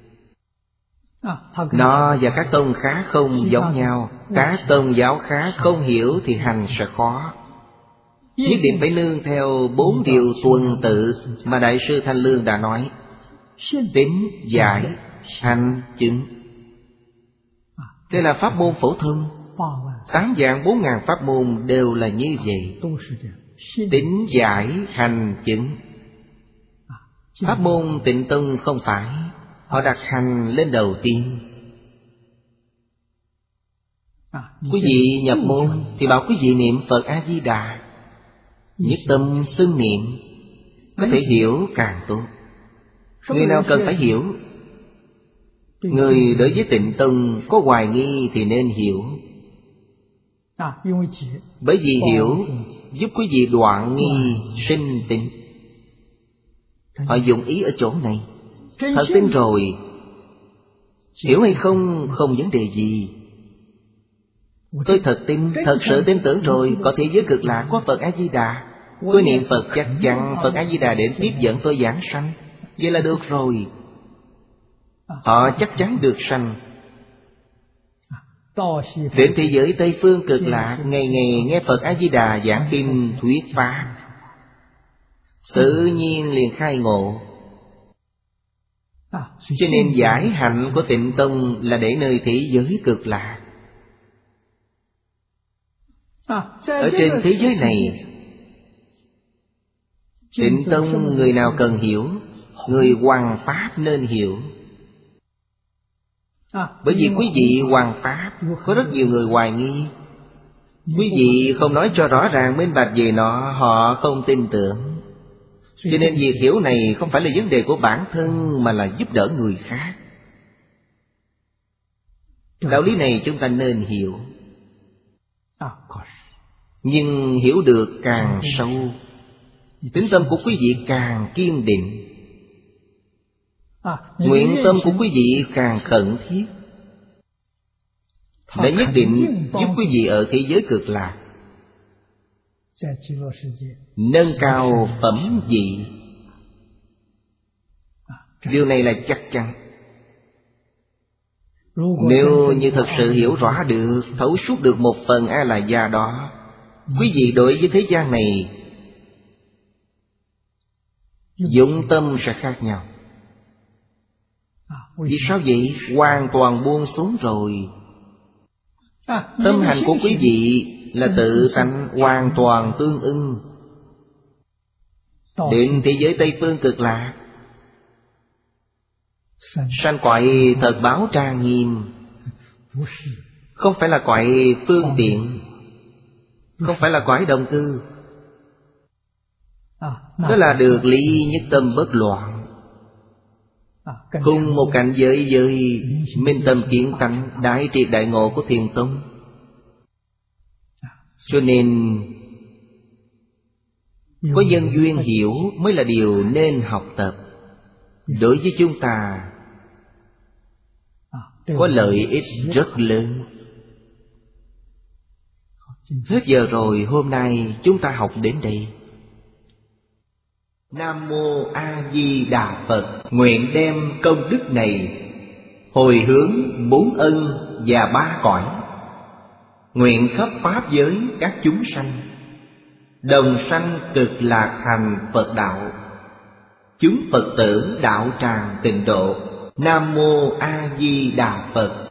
Nó và các tông khác không giống nhau. Các tôn giáo khác không hiểu thì hành sẽ khó. Nhất định phải nương theo 4 điều tuần tự mà Đại sư Thanh Lương đã nói: tín, giải, hành, chứng. Đây là pháp môn phổ thông. 8 vạn 4 ngàn pháp môn đều là như vậy. Tín, giải, hành, chứng. Pháp môn Tịnh Tông không phải, họ đặt hành lên đầu tiên. Quý vị nhập môn thì bảo quý vị niệm Phật A-di-đà, nhất tâm xưng niệm, có thể hiểu càng tốt. Người nào cần phải hiểu. Người đối với Tịnh Tông có hoài nghi thì nên hiểu. Bởi vì hiểu giúp quý vị đoạn nghi sinh tin. Họ dụng ý ở chỗ này. Thật tin rồi, hiểu hay không không vấn đề gì. Tôi thật tin, thật sự tin tưởng rồi. Có thế giới cực lạc có Phật A-di-đà, tôi niệm Phật chắc chắn Phật A-di-đà đến tiếp dẫn tôi giảng sanh. Vậy là được rồi. Họ chắc chắn được sanh. Đến thế giới Tây Phương cực lạc, ngày ngày nghe Phật A-di-đà giảng kinh thuyết pháp, tự nhiên liền khai ngộ. Cho nên giải hạnh của Tịnh Tông là để nơi thế giới cực lạc. Ở trên thế giới này, Tịnh Tông người nào cần hiểu, người hoằng pháp nên hiểu. Bởi vì quý vị hoằng pháp, có rất nhiều người hoài nghi. Quý vị không nói cho rõ ràng minh bạch về nó, họ không tin tưởng. Cho nên việc hiểu này không phải là vấn đề của bản thân, mà là giúp đỡ người khác. Đạo lý này chúng ta nên hiểu. Nhưng hiểu được càng sâu, tín tâm của quý vị càng kiên định, nguyện tâm của quý vị càng khẩn thiết, để nhất định giúp quý vị ở thế giới cực lạc nâng cao phẩm vị. Điều này là chắc chắn. Nếu như thật sự hiểu rõ được, thấu suốt được một phần A-la-gia đó, quý vị đối với thế gian này dụng tâm sẽ khác nhau. Vì sao vậy? Hoàn toàn buông xuống rồi. Tâm hành của quý vị là tự tánh hoàn toàn tương ưng. Đến thế giới Tây Phương cực lạc, sanh cõi thật báo trang nghiêm, không phải là cõi phương tiện, không phải là cõi đồng cư. Đó là được lý nhất tâm bất loạn, cùng một cảnh giới với minh tâm kiến tánh đại triệt đại ngộ của Thiền Tông. Cho nên có nhân duyên hiểu mới là điều nên học tập. Đối với chúng ta có lợi ích rất lớn. Hết giờ rồi, hôm nay chúng ta học đến đây. Nam Mô A Di Đà Phật. Nguyện đem công đức này hồi hướng 4 ân và 3 cõi, nguyện khắp pháp giới các chúng sanh đồng sanh cực lạc thành Phật đạo, chúng Phật tử đạo tràng tịnh độ. Nam Mô A Di Đà Phật.